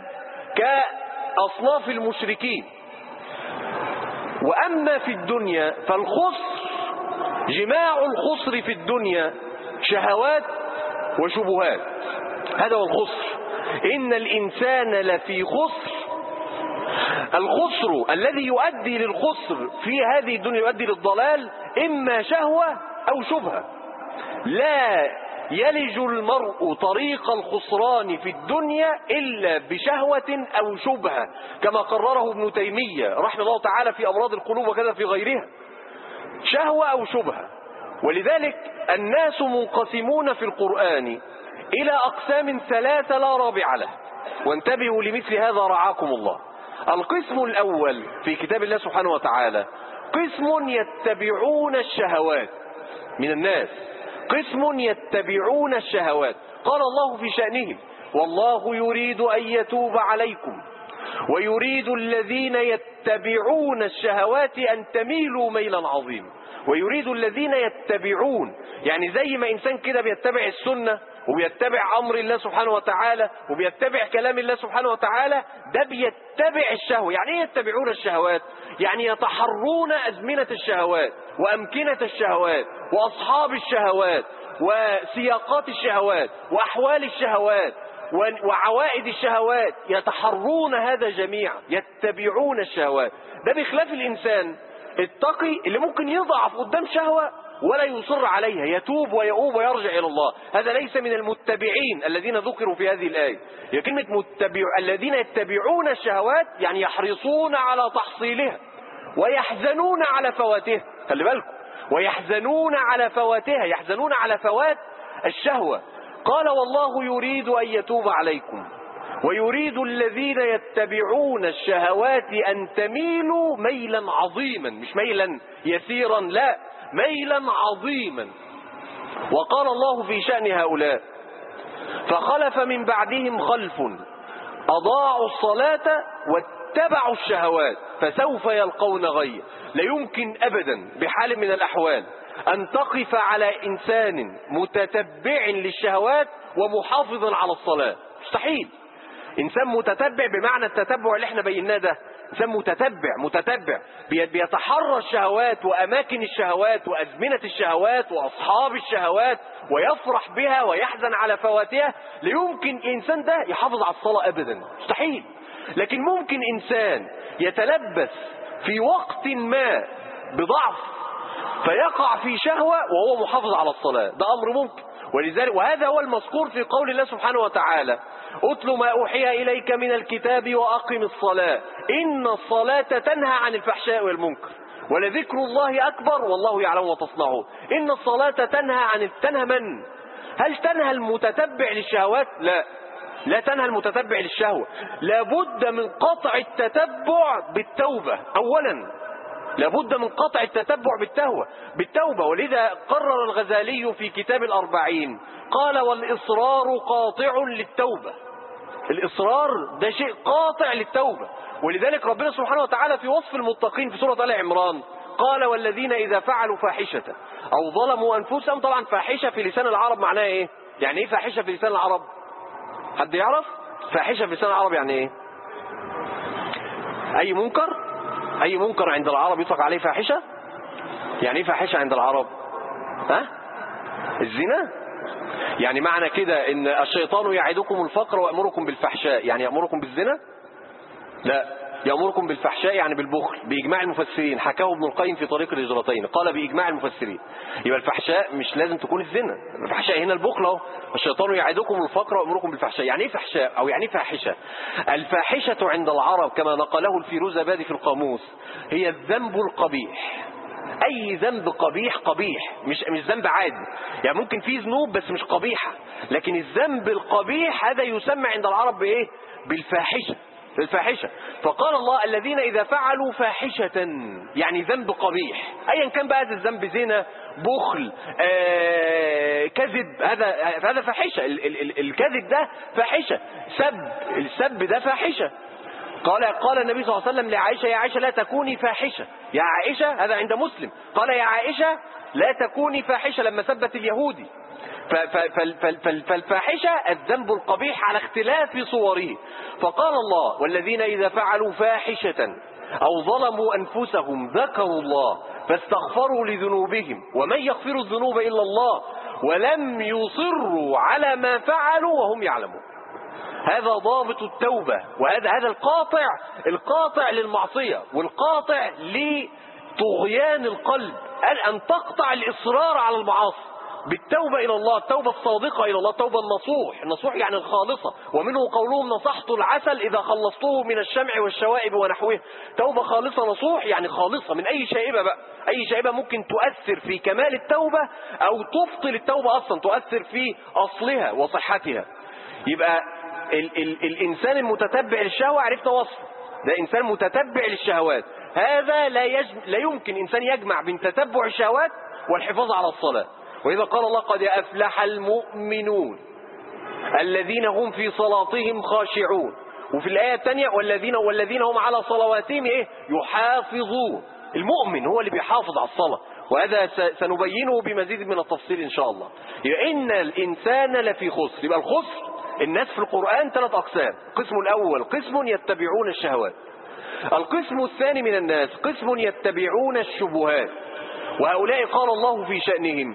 Speaker 2: كأصناف المشركين. وأما في الدنيا فالخسر، جماع الخسر في الدنيا شهوات وشبهات، هذا هو الخسر. إن الإنسان لفي خسر الخسر الذي يؤدي للخسر في هذه الدنيا، يؤدي للضلال، إما شهوة أو شبهة. لا يلج المرء طريق الخسران في الدنيا إلا بشهوة أو شبهة، كما قرره ابن تيمية رحمه الله تعالى في أمراض القلوب وكذا في غيرها، شهوة أو شبهة. ولذلك الناس منقسمون في القرآن إلى أقسام ثلاثة لا رابع له، وانتبهوا لمثل هذا رعاكم الله. القسم الأول في كتاب الله سبحانه وتعالى قسم يتبعون الشهوات من الناس، قسم يتبعون الشهوات. قال الله في شأنهم: والله يريد أن يتوب عليكم ويريد الذين يتبعون الشهوات أن تميلوا ميلا عظيما. ويريد الذين يتبعون، يعني زي ما إنسان كده بيتبع السنة وبيتبع أمر الله سبحانه وتعالى وبيتبع كلام الله سبحانه وتعالى، ده بيتبع الشهوة. يعني ايه يتبعون الشهوات؟ يعني يتحرون أزمنة الشهوات وأمكنة الشهوات وأصحاب الشهوات وسياقات الشهوات وأحوال الشهوات وعوائد الشهوات، يتحرون هذا جميعا، يتبعون الشهوات. ده بخلاف الإنسان التقي اللي ممكن يضعف قدام شهوة ولا يصر عليها، يتوب ويؤوب ويرجع إلى الله. هذا ليس من المتبعين الذين ذكروا في هذه الآية. هي كلمة متبع، الذين يتبعون الشهوات يعني يحرصون على تحصيلها ويحزنون على فواتها. خلي بالكم، ويحزنون على فواتها، يحزنون على فوات الشهوة. قال: والله يريد أن يتوب عليكم ويريد الذين يتبعون الشهوات أن تميلوا ميلا عظيما، مش ميلا يسيرا، لا، ميلا عظيما. وقال الله في شأن هؤلاء: فخلف من بعدهم خلف أضاعوا الصلاة واتبعوا الشهوات فسوف يلقون غيا. لا يمكن أبدا بحال من الأحوال أن تقف على إنسان متتبع للشهوات ومحافظ على الصلاة، مستحيل. إنسان متتبع بمعنى التتبع اللي احنا بيناه ده، إنسان متتبع بيتحرى الشهوات وأماكن الشهوات وأزمنة الشهوات وأصحاب الشهوات ويفرح بها ويحزن على فواتها. لا يمكن إنسان ده يحافظ على الصلاة أبدا، مستحيل. لكن ممكن إنسان يتلبس في وقت ما بضعف فيقع في شهوة وهو محافظ على الصلاة، ده أمر ممكن. ولذلك وهذا هو المذكور في قول الله سبحانه وتعالى: أتل ما أوحي إليك من الكتاب وأقم الصلاة إن الصلاة تنهى عن الفحشاء والمنكر ولذكر الله أكبر والله يعلم ما تصنعون. إن الصلاة تنهى من؟ هل تنهى المتتبع للشهوات؟ لا تنهى المتتبع للشهوة. لابد من قطع التتبع بالتوبة أولا، لابد من قطع التتبع بالتوبة. ولذا قرر الغزالي في كتاب الأربعين قال: والإصرار قاطع للتوبة. الإصرار ده شيء قاطع للتوبة. ولذلك ربنا سبحانه وتعالى في وصف المتقين في سورة آل عمران قال: والذين إذا فعلوا فاحشة أو ظلموا أنفسهم. طبعا فاحشة في لسان العرب معناها إيه؟ يعني إيه فاحشة في لسان العرب؟ حد يعرف؟ فاحشة في لسان العرب يعني إيه؟ أي منكر عند العرب يطلق عليه فاحشة؟ يعني ايه فاحشة عند العرب؟ الزنا. يعني معنى كده ان الشيطان يعدكم الفقر ويأمركم بالفحشاء، يعني يأمركم بالزنا؟ لا، يأمركم بالفحشاء يعني بالبخل بإجماع المفسرين. حكاه ابن القيم في طريق الهجرتين قال بإجماع المفسرين. يبقى الفحشاء مش لازم تكون الزنا، الفحشاء هنا البخل اهو. الشيطان يعدكم الفقر ويأمركم بالفحشاء. يعني ايه فحشاء او يعني ايه فاحشة؟ الفاحشة عند العرب كما نقله الفيروزابادي في القاموس هي الذنب القبيح. اي ذنب قبيح مش ذنب عادي. يعني ممكن فيه ذنوب بس مش قبيحة، لكن الذنب القبيح هذا يسمى عند العرب بايه؟ بالفاحشة. فقال الله: الذين إذا فعلوا فاحشة، يعني ذنب قبيح أيا كان بقى هذا الذنب، زنا، بخل، كذب، هذا فاحشة. الكذب ده فاحشة، السب ده فاحشة. قال النبي صلى الله عليه وسلم لعائشة: يا عائشة لا تكوني فاحشة. يا عائشة، هذا عند مسلم، قال: يا عائشة لا تكوني فاحشة لما سبت اليهودي. فالفاحشة الذنب القبيح على اختلاف صوره. فقال الله: والذين إذا فعلوا فاحشة أو ظلموا أنفسهم ذكروا الله فاستغفروا لذنوبهم ومن يغفر الذنوب إلا الله ولم يصروا على ما فعلوا وهم يعلمون. هذا ضابط التوبة، وهذا القاطع للمعصية والقاطع لطغيان القلب، أن تقطع الإصرار على المعاصي بالتوبة إلى الله، التوبة الصادقة إلى الله، التوبة النصوح يعني الخالصة. ومنه قولهم نصحت العسل إذا خلصته من الشمع والشوائب ونحوه. توبة خالصة نصوح يعني خالصة من أي شائبة بقى، أي شائبة ممكن تؤثر في كمال التوبة أو تبطل التوبة أصلا، تؤثر في أصلها وصحتها. يبقى الإنسان المتتبع للشهوة عرفنا وصفه، ده إنسان متتبع للشهوات. هذا لا يمكن إنسان يجمع بين تتبع الشهوات والحفاظ على الصلاة. وإذا قال الله قد أفلح المؤمنون الذين هم في صلاتهم خاشعون، وفي الآية الثانية والذين هم على صلواتهم يحافظون. المؤمن هو اللي بيحافظ على الصلاة، وهذا سنبينه بمزيد من التفصيل إن شاء الله. يبقى إن الإنسان لفي خسر. يبقى الخسر الناس في القرآن 3 أقسام. القسم الأول قسم يتبعون الشهوات، القسم الثاني من الناس قسم يتبعون الشبهات، وهؤلاء قال الله في شأنهم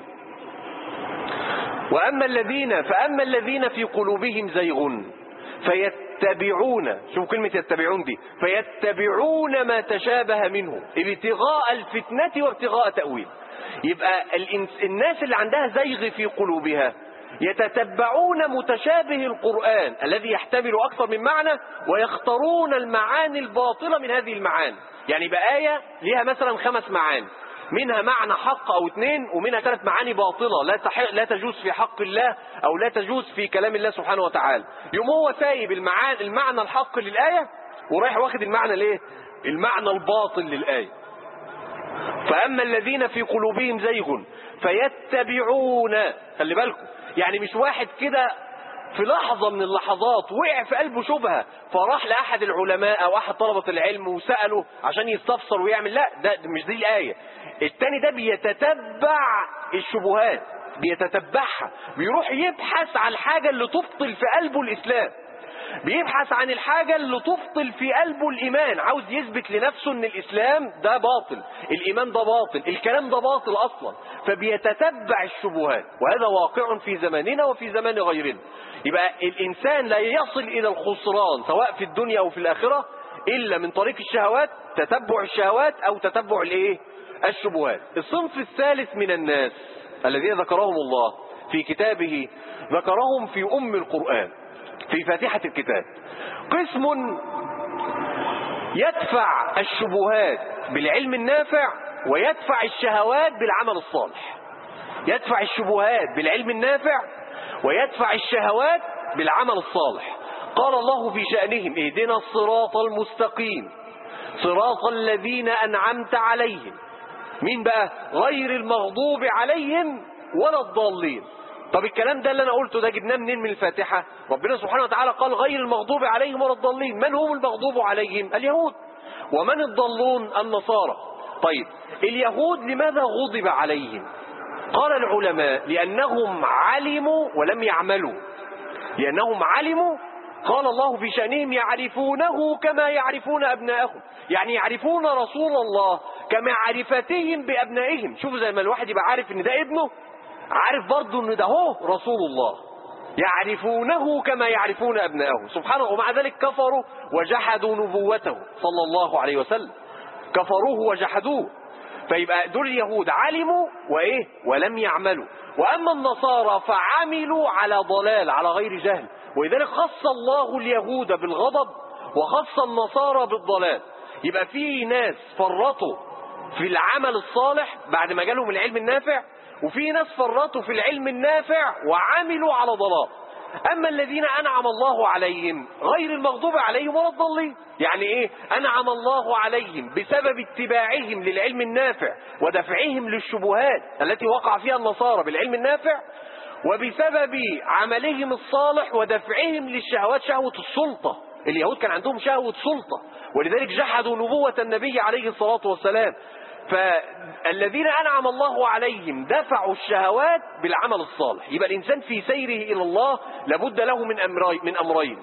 Speaker 2: فأما الذين في قلوبهم زيغ فيتبعون، شوف كلمة يتبعون دي، فيتبعون ما تشابه منه ابتغاء الفتنة وابتغاء تأويل. يبقى الناس اللي عندها زيغ في قلوبها يتتبعون متشابه القرآن الذي يحتمل أكثر من معنى، ويختارون المعاني الباطلة من هذه المعاني. يعني بآية لها مثلا 5 معاني، منها معنى حق أو 2، ومنها 3 معاني باطلة لا تجوز في حق الله أو لا تجوز في كلام الله سبحانه وتعالى. يوم هو سايب المعنى الحق للآية ورايح واخد المعنى الباطل للآية. فأما الذين في قلوبهم زيغ فيتبعون، خلي بالكم، يعني مش واحد كده في لحظة من اللحظات وقع في قلبه شبهة فراح لأحد العلماء أو أحد طلبة العلم وسأله عشان يستفسر ويعمل، لا، ده مش دي الآية. التاني ده بيتتبع الشبهات، بيتتبعها، بيروح يبحث عن الحاجة اللي تبطل في قلبه الإسلام، بيبحث عن الحاجة اللي تبطل في قلبه الإيمان، عاوز يثبت لنفسه ان الإسلام ده باطل، الإيمان ده باطل، الكلام ده باطل أصلا، فبيتتبع الشبهات. وهذا واقع في زماننا وفي زمان غيرنا. يبقى الإنسان لا يصل إلى الخسران سواء في الدنيا أو في الآخرة إلا من طريق الشهوات، تتبع الشهوات أو تتبع الشبهات. الصنف الثالث من الناس الذين ذكرهم الله في كتابه، ذكرهم في أم القرآن في فاتحة الكتاب. قسم يدفع الشبهات بالعلم النافع ويدفع الشهوات بالعمل الصالح. يدفع الشبهات بالعلم النافع ويدفع الشهوات بالعمل الصالح. قال الله في شأنهم اهدنا الصراط المستقيم صراط الذين أنعمت عليهم. مين بقى؟ غير المغضوب عليهم ولا الضالين. طب الكلام ده اللي أنا قلته ده جبناه منين؟ من الفاتحة. ربنا سبحانه وتعالى قال غير المغضوب عليهم ولا الضالين. من هم المغضوب عليهم؟ اليهود. ومن الضالون؟ النصارى. طيب اليهود لماذا غضب عليهم؟ قال العلماء لأنهم علموا ولم يعملوا. لأنهم علموا، قال الله في شأنهم يعرفونه كما يعرفون أبناءهم، يعني يعرفون رسول الله كمعرفتهم بأبنائهم. شوفوا زي ما الواحد يبقى عارف ان ده ابنه، عارف برضه ان ده هو رسول الله. يعرفونه كما يعرفون أبناءهم سبحانه. ومع ذلك كفروا وجحدوا نبوته صلى الله عليه وسلم، كفروه وجحدوه. فيبقى دول اليهود علموا ولم يعملوا. وأما النصارى فعملوا على ضلال، على غير جهل. ولذلك خص الله اليهود بالغضب وخص النصارى بالضلال. يبقى في ناس فرطوا في العمل الصالح بعد ما جالهم العلم النافع، وفي ناس فرطوا في العلم النافع وعملوا على ضلال. أما الذين أنعم الله عليهم غير المغضوب عليهم ولا الضالين. يعني أنعم الله عليهم بسبب اتباعهم للعلم النافع ودفعهم للشبهات التي وقع فيها النصارى بالعلم النافع، وبسبب عملهم الصالح ودفعهم للشهوات، شهوة السلطة. اليهود كان عندهم شهوة سلطة، ولذلك جحدوا نبوة النبي عليه الصلاة والسلام. فالذين أنعم الله عليهم دفعوا الشهوات بالعمل الصالح. يبقى الإنسان في سيره إلى الله لابد له من أمرين.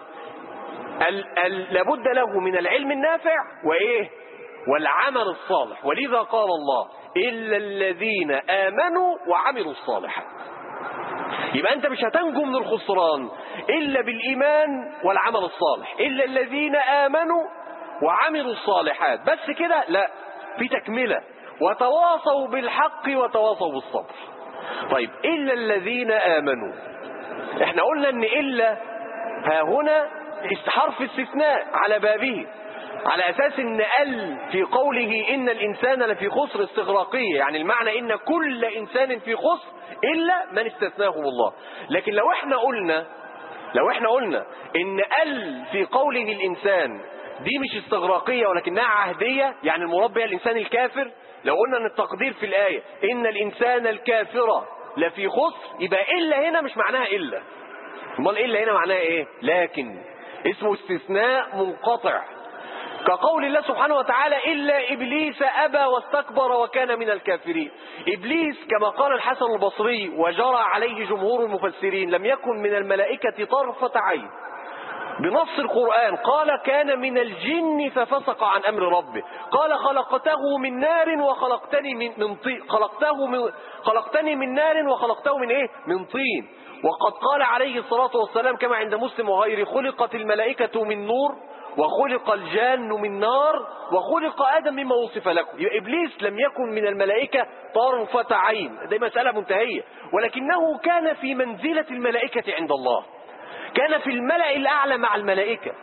Speaker 2: لابد له من العلم النافع والعمل الصالح. ولذا قال الله إلا الذين آمنوا وعملوا الصالحات. يبقى أنت مش هتنجو من الخسران إلا بالإيمان والعمل الصالح، إلا الذين آمنوا وعملوا الصالحات. بس كده؟ لا، في تكملة: وتواصوا بالحق وتواصوا بالصبر. طيب إلا الذين آمنوا، احنا قلنا ان إلا ها هنا حرف استثناء على بابه، على أساس ان ال في قوله إن الإنسان لفي خسر استغراقية، يعني المعنى إن كل إنسان في خسر إلا من استثناهم الله. لكن لو احنا قلنا إن ال في قوله الإنسان دي مش استغراقية ولكنها عهدية، يعني المراد بها الإنسان الكافر، لو قلنا ان التقدير في الآية إن الإنسان الكافر لفي خسر، يبقى إلا هنا مش معناها إلا. امال إلا هنا معناها إيه؟ لكن اسمه استثناء منقطع، كقول الله سبحانه وتعالى إلا إبليس أبى واستكبر وكان من الكافرين. إبليس كما قال الحسن البصري وجرى عليه جمهور المفسرين لم يكن من الملائكة طرفة عين، بنص القرآن قال كان من الجن ففسق عن أمر ربه، قال خلقته من نار وخلقتني من طين، خلقتني من نار وخلقته من إيه؟ من طين. وقد قال عليه الصلاة والسلام كما عند مسلم وغيره خلقت الملائكة من نور وخلق الجان من نار وخلق آدم مما وصف لكم. يبقى إبليس لم يكن من الملائكة طرفة عين، دي مسألة منتهية، ولكنه كان في منزلة الملائكة عند الله، كان في الملأ الأعلى مع الملائكة،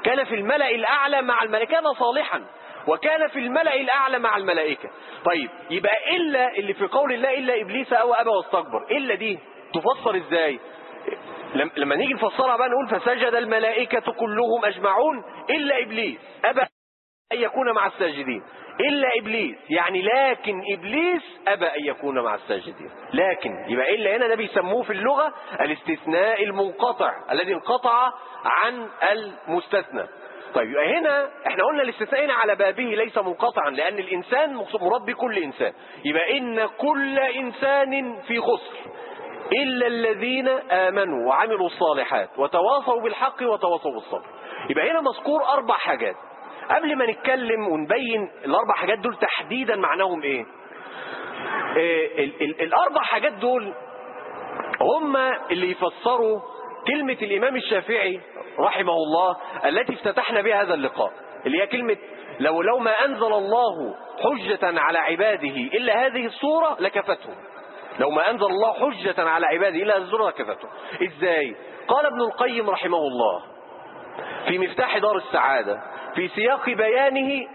Speaker 2: كان صالحا وكان في الملأ الأعلى مع الملائكة. طيب يبقى إلا اللي في قول الله إلا إبليس أو أبى واستكبر، إلا دي تفسر إزاي؟ لما نيجي نفسرها بقى نقول فسجد الملائكة كلهم أجمعون إلا إبليس أبى أن يكون مع الساجدين. إلا إبليس يعني لكن إبليس أبى أن يكون مع الساجدين. لكن يبقى إلا هنا ده بيسموه في اللغة الاستثناء المنقطع الذي انقطع عن المستثنى. طيب يبقى هنا احنا قلنا الاستثناء هنا على بابه ليس منقطعا، لأن الإنسان مراد بكل إنسان، يبقى إن كل إنسان في خسر إلا الذين آمنوا وعملوا الصالحات وتواصوا بالحق وتواصوا بالصبر. يبقى هنا مذكور 4 حاجات. قبل ما نتكلم ونبين ال4 حاجات دول تحديدا معناهم ايه، ال4 حاجات دول هم اللي يفسروا كلمة الإمام الشافعي رحمه الله التي افتتحنا بها هذا اللقاء، اللي هي كلمة لو ما أنزل الله حجة على عباده إلا هذه الصورة لكفتهم. لو ما أنزل الله حجة على عباده إلا هذه الصورة لكفتهم. إزاي؟ قال ابن القيم رحمه الله في مفتاح دار السعادة في سياق بيانه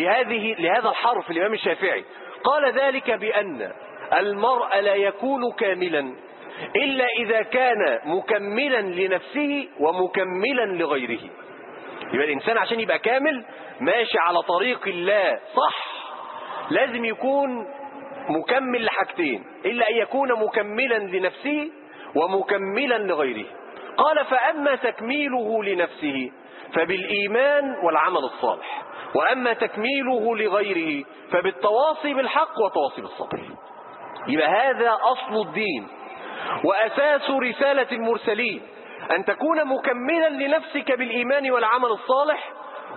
Speaker 2: لهذا الحرف الإمام الشافعي، قال ذلك بأن المرء لا يكون كاملا إلا إذا كان مكملا لنفسه ومكملا لغيره. يبقى الإنسان عشان يبقى كامل ماشي على طريق الله صح لازم يكون مكمل لحاجتين، إلا أن يكون مكملا لنفسه ومكملا لغيره. قال فأما تكميله لنفسه فبالإيمان والعمل الصالح، وأما تكميله لغيره فبالتواصي بالحق وتواصي بالصبر. يبقى هذا أصل الدين وأساس رسالة المرسلين، أن تكون مكملا لنفسك بالإيمان والعمل الصالح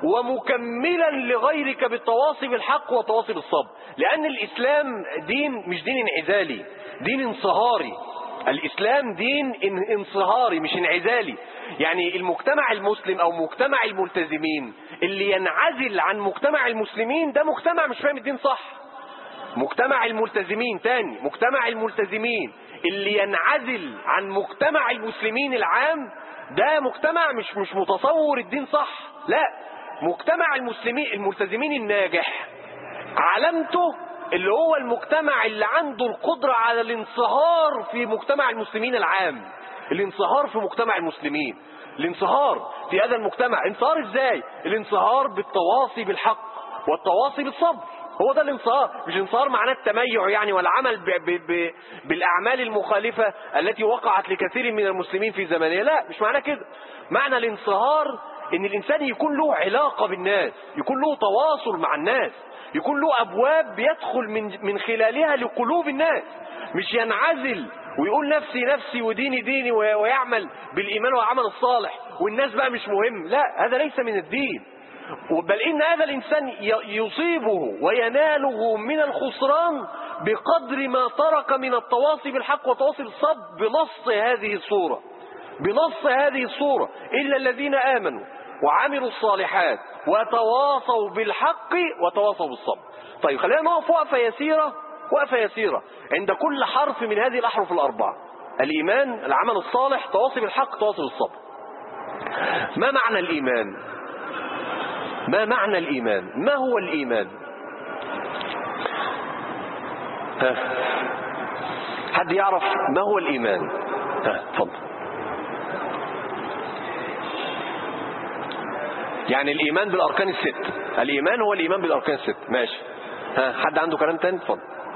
Speaker 2: ومكملا لغيرك بالتواصي بالحق وتواصي بالصبر. لأن الإسلام دين مش دين انعزالي، دين انصهاري. الإسلام دين انصهاري مش انعزالي. يعني المجتمع المسلم أو مجتمع الملتزمين اللي ينعزل عن مجتمع المسلمين ده مجتمع مش فاهم الدين صح. مجتمع الملتزمين تاني، مجتمع الملتزمين اللي ينعزل عن مجتمع المسلمين العام ده مجتمع مش متصور الدين صح. لا، مجتمع الملتزمين الناجح علامته اللي هو المجتمع اللي عنده القدرة على الانصهار في مجتمع المسلمين العام، الانصهار في مجتمع المسلمين، الانصهار في هذا المجتمع. انصهار ازاي؟ الانصهار بالتواصي بالحق والتواصي بالصبر، هو ده الانصهار. مش انصهار معناه التميع يعني والعمل بالأعمال المخالفة التي وقعت لكثير من المسلمين في زمانه، لا مش معناه كده. معنى الانصهار ان الانسان يكون له علاقة بالناس، يكون له تواصل مع الناس، يكون له أبواب بيدخل من خلالها لقلوب الناس، مش ينعزل ويقول نفسي نفسي وديني ديني ويعمل بالإيمان والعمل الصالح والناس بقى مش مهم. لا، هذا ليس من الدين. بل إن هذا الإنسان يصيبه ويناله من الخسران بقدر ما ترك من التواصي بالحق وتواصي بالصبر بنص هذه الصورة، بنص هذه الصورة: إلا الذين آمنوا وعملوا الصالحات وتواصوا بالحق وتواصوا بالصبر. طيب خلينا نقف وقفة يسيرة عند كل حرف من هذه الأحرف الأربعة: الإيمان، العمل الصالح، تواصي بالحق، تواصي بالصبر. ما معنى الإيمان؟ ما هو الإيمان؟ حد يعرف ما هو الإيمان؟ اتفضل. يعني الإيمان بالأركان الست. الإيمان هو الإيمان بالأركان الست. ماشي. حد عنده كلام تاني؟ اتفضل.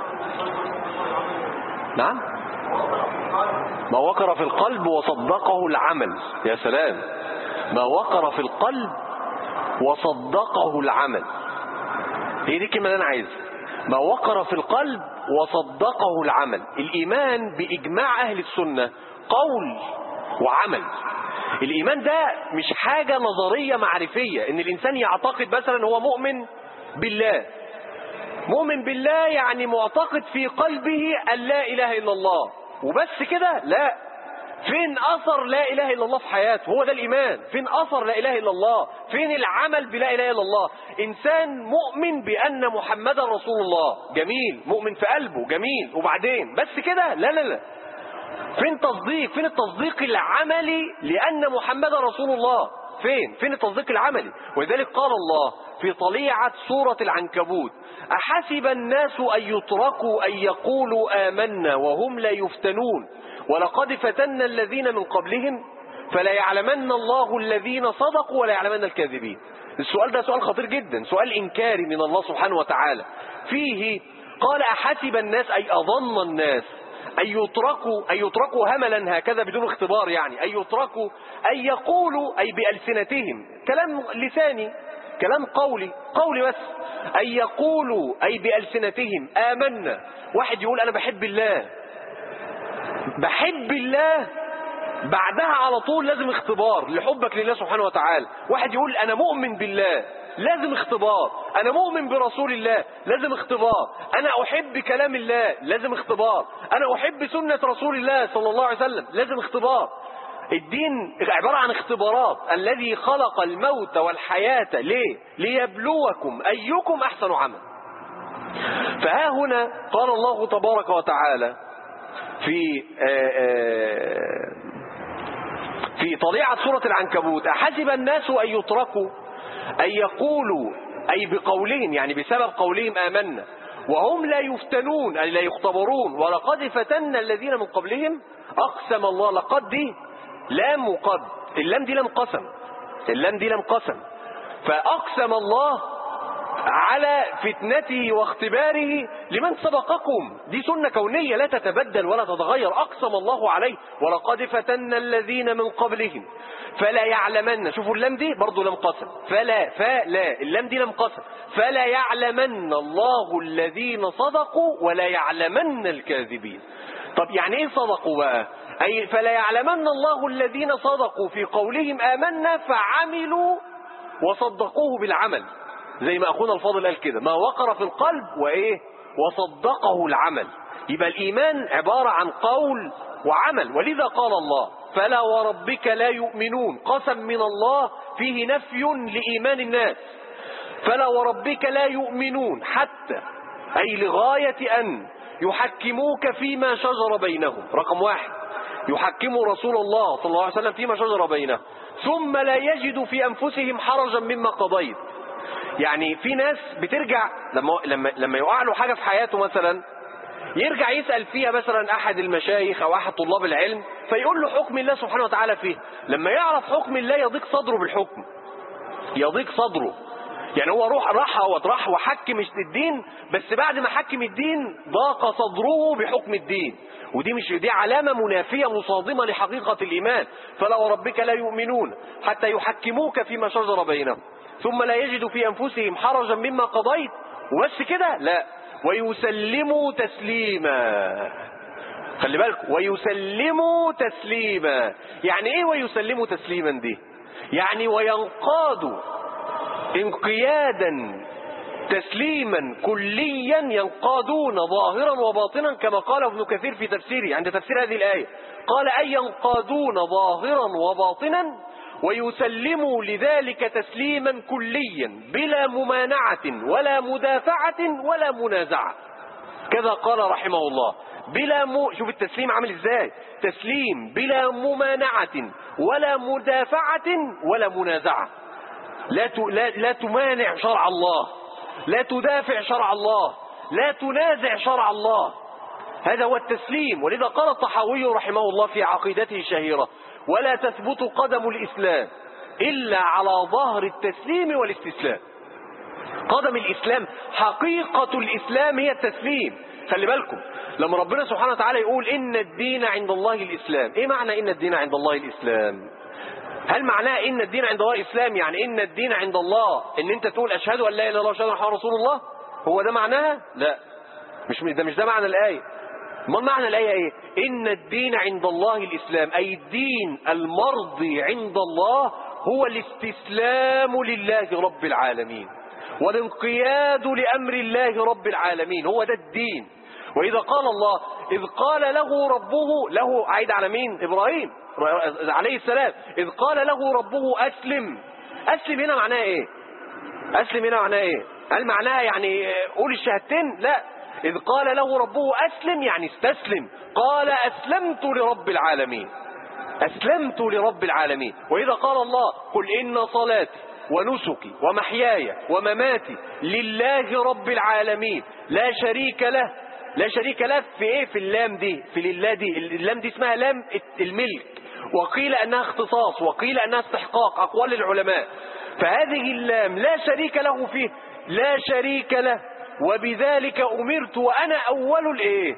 Speaker 2: نعم. ما وقر في القلب وصدقه العمل. يا سلام. ما وقر في القلب وصدقه العمل. هي دي الكلمة اللي أنا عايزها. ما وقر في القلب وصدقه العمل. الإيمان بإجماع أهل السنة قول وعمل. الإيمان ده مش حاجة نظرية معرفية إن الإنسان يعتقد مثلا هو مؤمن بالله. مؤمن بالله يعني معتقد في قلبه أن لا إله إلا الله وبس كده. لا. فين أثر لا إله إلا الله في حياته؟ هو ده الإيمان. فين أثر لا إله إلا الله؟ فين العمل بلا إله إلا الله؟ إنسان مؤمن بأن محمدا رسول الله، جميل، مؤمن في قلبه، جميل، وبعدين بس كده؟ لا لا لا. فين تصديق؟ فين التصديق العملي لأن محمدا رسول الله؟ فين التصديق العملي؟ ولذلك قال الله في طليعة سورة العنكبوت: أحسب الناس أن يتركوا أن يقولوا آمنا وهم لا يفتنون ولقد فتنا الذين من قبلهم فلا يعلمن الله الذين صدقوا ولا يعلمن الكاذبين. السؤال ده سؤال خطير جدا، سؤال إنكاري من الله سبحانه وتعالى. فيه قال: أحسب الناس، أي أظن الناس، أن يتركوا هملا هكذا بدون اختبار، يعني أن يتركوا أن يقولوا، أي بألسنتهم، كلام لساني، كلام قولي بس، أن يقولوا أي بألسنتهم آمنا. واحد يقول أنا بحب الله، بعدها على طول لازم اختبار لحبك لله سبحانه وتعالى. واحد يقول أنا مؤمن بالله، لازم اختبار. أنا مؤمن برسول الله، لازم اختبار. أنا أحب كلام الله، لازم اختبار. أنا أحب سنة رسول الله صلى الله عليه وسلم، لازم اختبار. الدين عبارة عن اختبارات. الذي خلق الموت والحياة ليه؟ ليبلوكم أيكم أحسن عمل. فها هنا قال الله تبارك وتعالى في طليعة سورة العنكبوت: أحسب الناس أن يتركوا أن يقولوا، أي بقولهم، يعني بسبب قولهم آمنا، وهم لا يفتنون، أي لا يختبرون، ولقد فتنا الذين من قبلهم. أقسم الله. لقد دي لام وقد، اللام دي لام قسم، فأقسم الله على فتنته واختباره لمن سبقكم. دي سنة كونية لا تتبدل ولا تتغير. أقسم الله عليه: ولقد فتنا الذين من قبلهم فلا يعلمن. شوفوا اللام دي برضو لام قسم، فلا اللام دي لام قسم، فلا يعلمن الله الذين صدقوا ولا يعلمن الكاذبين. طب يعني ايه صدقوا بقى؟ أي فلا يعلمن الله الذين صدقوا في قولهم آمنا فعملوا وصدقوه بالعمل، زي ما أخونا الفاضل قال كده: ما وقر في القلب وصدقه العمل. يبقى الإيمان عبارة عن قول وعمل. ولذا قال الله: فلا وربك لا يؤمنون. قسم من الله فيه نفي لإيمان الناس. فلا وربك لا يؤمنون حتى، أي لغاية أن يحكموك فيما شجر بينهم. رقم 1: يحكموا رسول الله صلى الله عليه وسلم فيما شجر بينهم، ثم لا يجدوا في أنفسهم حرجا مما قضيت. يعني في ناس بترجع لما يقع له حاجة في حياته مثلا، يرجع يسأل فيها مثلا أحد المشايخ أو أحد طلاب العلم، فيقول له حكم الله سبحانه وتعالى فيه. لما يعرف حكم الله يضيق صدره بالحكم، يضيق صدره. يعني هو راح وحكم الدين، بس بعد ما حكم الدين ضاق صدره بحكم الدين. دي علامة منافية مصادمة لحقيقة الإيمان. فلا وربك لا يؤمنون حتى يحكموك فيما شجر بينهم ثم لا يجدوا في أنفسهم حرجا مما قضيت. وبس كده؟ لا، ويسلموا تسليما. خلي بالك، ويسلموا تسليما. يعني ايه ويسلموا تسليما دي؟ يعني وينقادوا انقيادا تسليما كليا ينقادون ظاهرا وباطنا، كما قال ابن كثير في تفسيره عند تفسير هذه الآية، قال أي ينقادون ظاهرا وباطنا ويسلموا لذلك تسليما كليا بلا ممانعة ولا مدافعة ولا منازعة. كذا قال رحمه الله. شوف التسليم عامل ازاي، تسليم بلا ممانعة ولا مدافعة ولا منازعة. لا تمانع شرع الله، لا تدافع شرع الله، لا تنازع شرع الله. هذا هو التسليم. ولذا قال الطحاوي رحمه الله في عقيدته الشهيرة: ولا تثبت قدم الإسلام إلا على ظهر التسليم والاستسلام. قدم الإسلام، حقيقة الإسلام هي التسليم. خلي بالكم لما ربنا سبحانه وتعالى يقول إن الدين عند الله الإسلام، إيه معنى إن الدين عند الله الإسلام؟ هل معناه إن الدين عند الله الإسلام يعني إن الدين عند الله إن أنت تقول أشهد أن لا إله إلا الله وأشهد أن محمدا رسول الله؟ هو ده معناها؟ لا، مش ده معنى الآية. ما معنى الآية إيه؟ إن الدين عند الله الإسلام، أي الدين المرضي عند الله هو الاستسلام لله رب العالمين والانقياد لأمر الله رب العالمين، هو ده الدين. وإذا قال الله إذ قال له ربه، له عيد على مين؟ إبراهيم عليه السلام. إذ قال له ربه أسلم. أسلم هنا معناه إيه؟ أسلم هنا معناه إيه؟ هل معناها يعني قول الشهادتين؟ لا. إذ قال له ربه أسلم يعني استسلم. قال أسلمت لرب العالمين، أسلمت لرب العالمين. وإذا قال الله قل إن صلاتي ونسكي ومحياي ومماتي لله رب العالمين لا شريك له. لا شريك له في ايه؟ في اللام دي، في لله دي. اللام دي اسمها لام الملك، وقيل انها اختصاص، وقيل انها استحقاق، اقوال العلماء. فهذه اللام لا شريك له فيه، لا شريك له، وبذلك امرت وانا اول الايه؟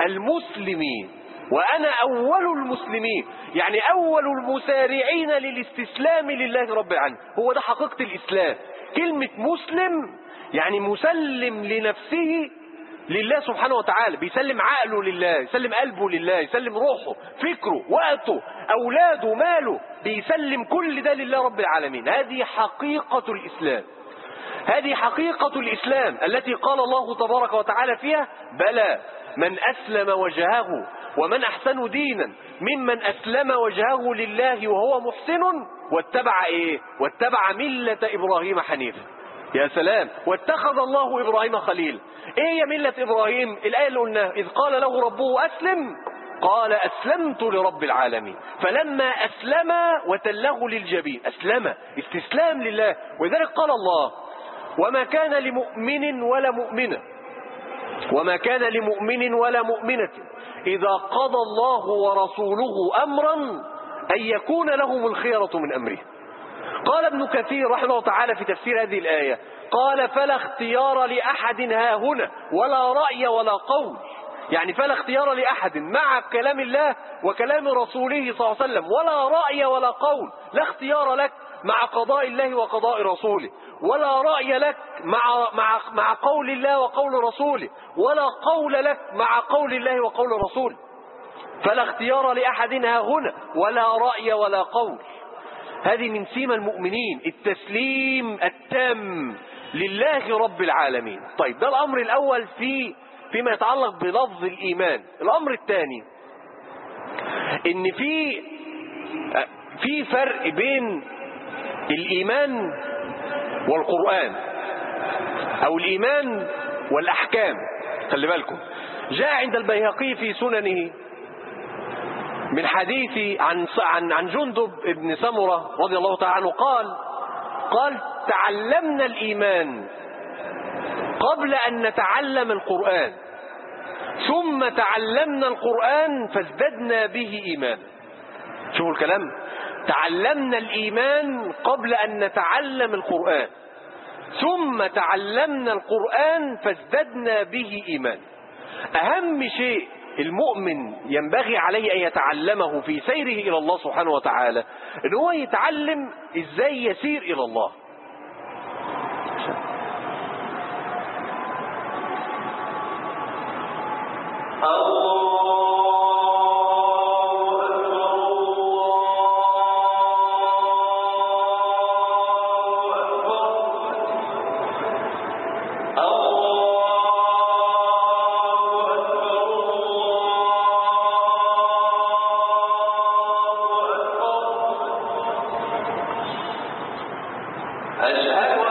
Speaker 2: المسلمين. وانا اول المسلمين، يعني اول المسارعين للاستسلام لله رب العالمين. هو ده حقيقة الاسلام. كلمة مسلم يعني مسلم لنفسه لله سبحانه وتعالى، بيسلم عقله لله، يسلم قلبه لله، يسلم روحه، فكره، وقته، اولاده، ماله، بيسلم كل ده لله رب العالمين. هذه حقيقة الاسلام. هذه حقيقة الاسلام التي قال الله تبارك وتعالى فيها: بلى من اسلم وجهه ومن احسن دينا ممن اسلم وجهه لله وهو محسن واتبع ايه؟ واتبع ملة ابراهيم حنيفا. يا سلام. واتخذ الله ابراهيم خليل. ايه يا ملة ابراهيم؟ الايه اللي قلناها: اذ قال له ربه اسلم قال اسلمت لرب العالمين. فلما اسلم وتله للجبين، اسلم، استسلام لله. ولذلك قال الله: وما كان لمؤمن ولا مؤمنة، وما كان لمؤمن ولا مؤمنة إذا قضى الله ورسوله أمرا أن يكون لهم الخيرة من أمره. قال ابن كثير رحمه الله تعالى في تفسير هذه الآية، قال: فلا اختيار لأحد ها هنا ولا رأي ولا قول. يعني فلا اختيار لأحد مع كلام الله وكلام رسوله صلى الله عليه وسلم، ولا رأي ولا قول. لا اختيار لك مع قضاء الله وقضاء رسوله، ولا رأي لك مع قول الله وقول رسوله، ولا قول لك مع قول الله وقول رسوله. فلا اختيار لأحد ها هنا ولا رأي ولا قول. هذه من سيما المؤمنين، التسليم التام لله رب العالمين. طيب، ده الأمر الأول فيما يتعلق بلفظ الإيمان. الأمر الثاني إن في فرق بين الإيمان والقرآن، أو الإيمان والأحكام. خلي بالكم، جاء عند البيهقي في سننه من حديث عن جندب بن سمرة رضي الله تعالى عنه قال: تعلمنا الإيمان قبل أن نتعلم القرآن، ثم تعلمنا القرآن فازددنا به إيمانا. شوفوا الكلام، تعلمنا الإيمان قبل أن نتعلم القرآن، ثم تعلمنا القرآن فازددنا به إيمانا. أهم شيء المؤمن ينبغي عليه أن يتعلمه في سيره إلى الله سبحانه وتعالى إن هو يتعلم إزاي يسير إلى الله. أشهد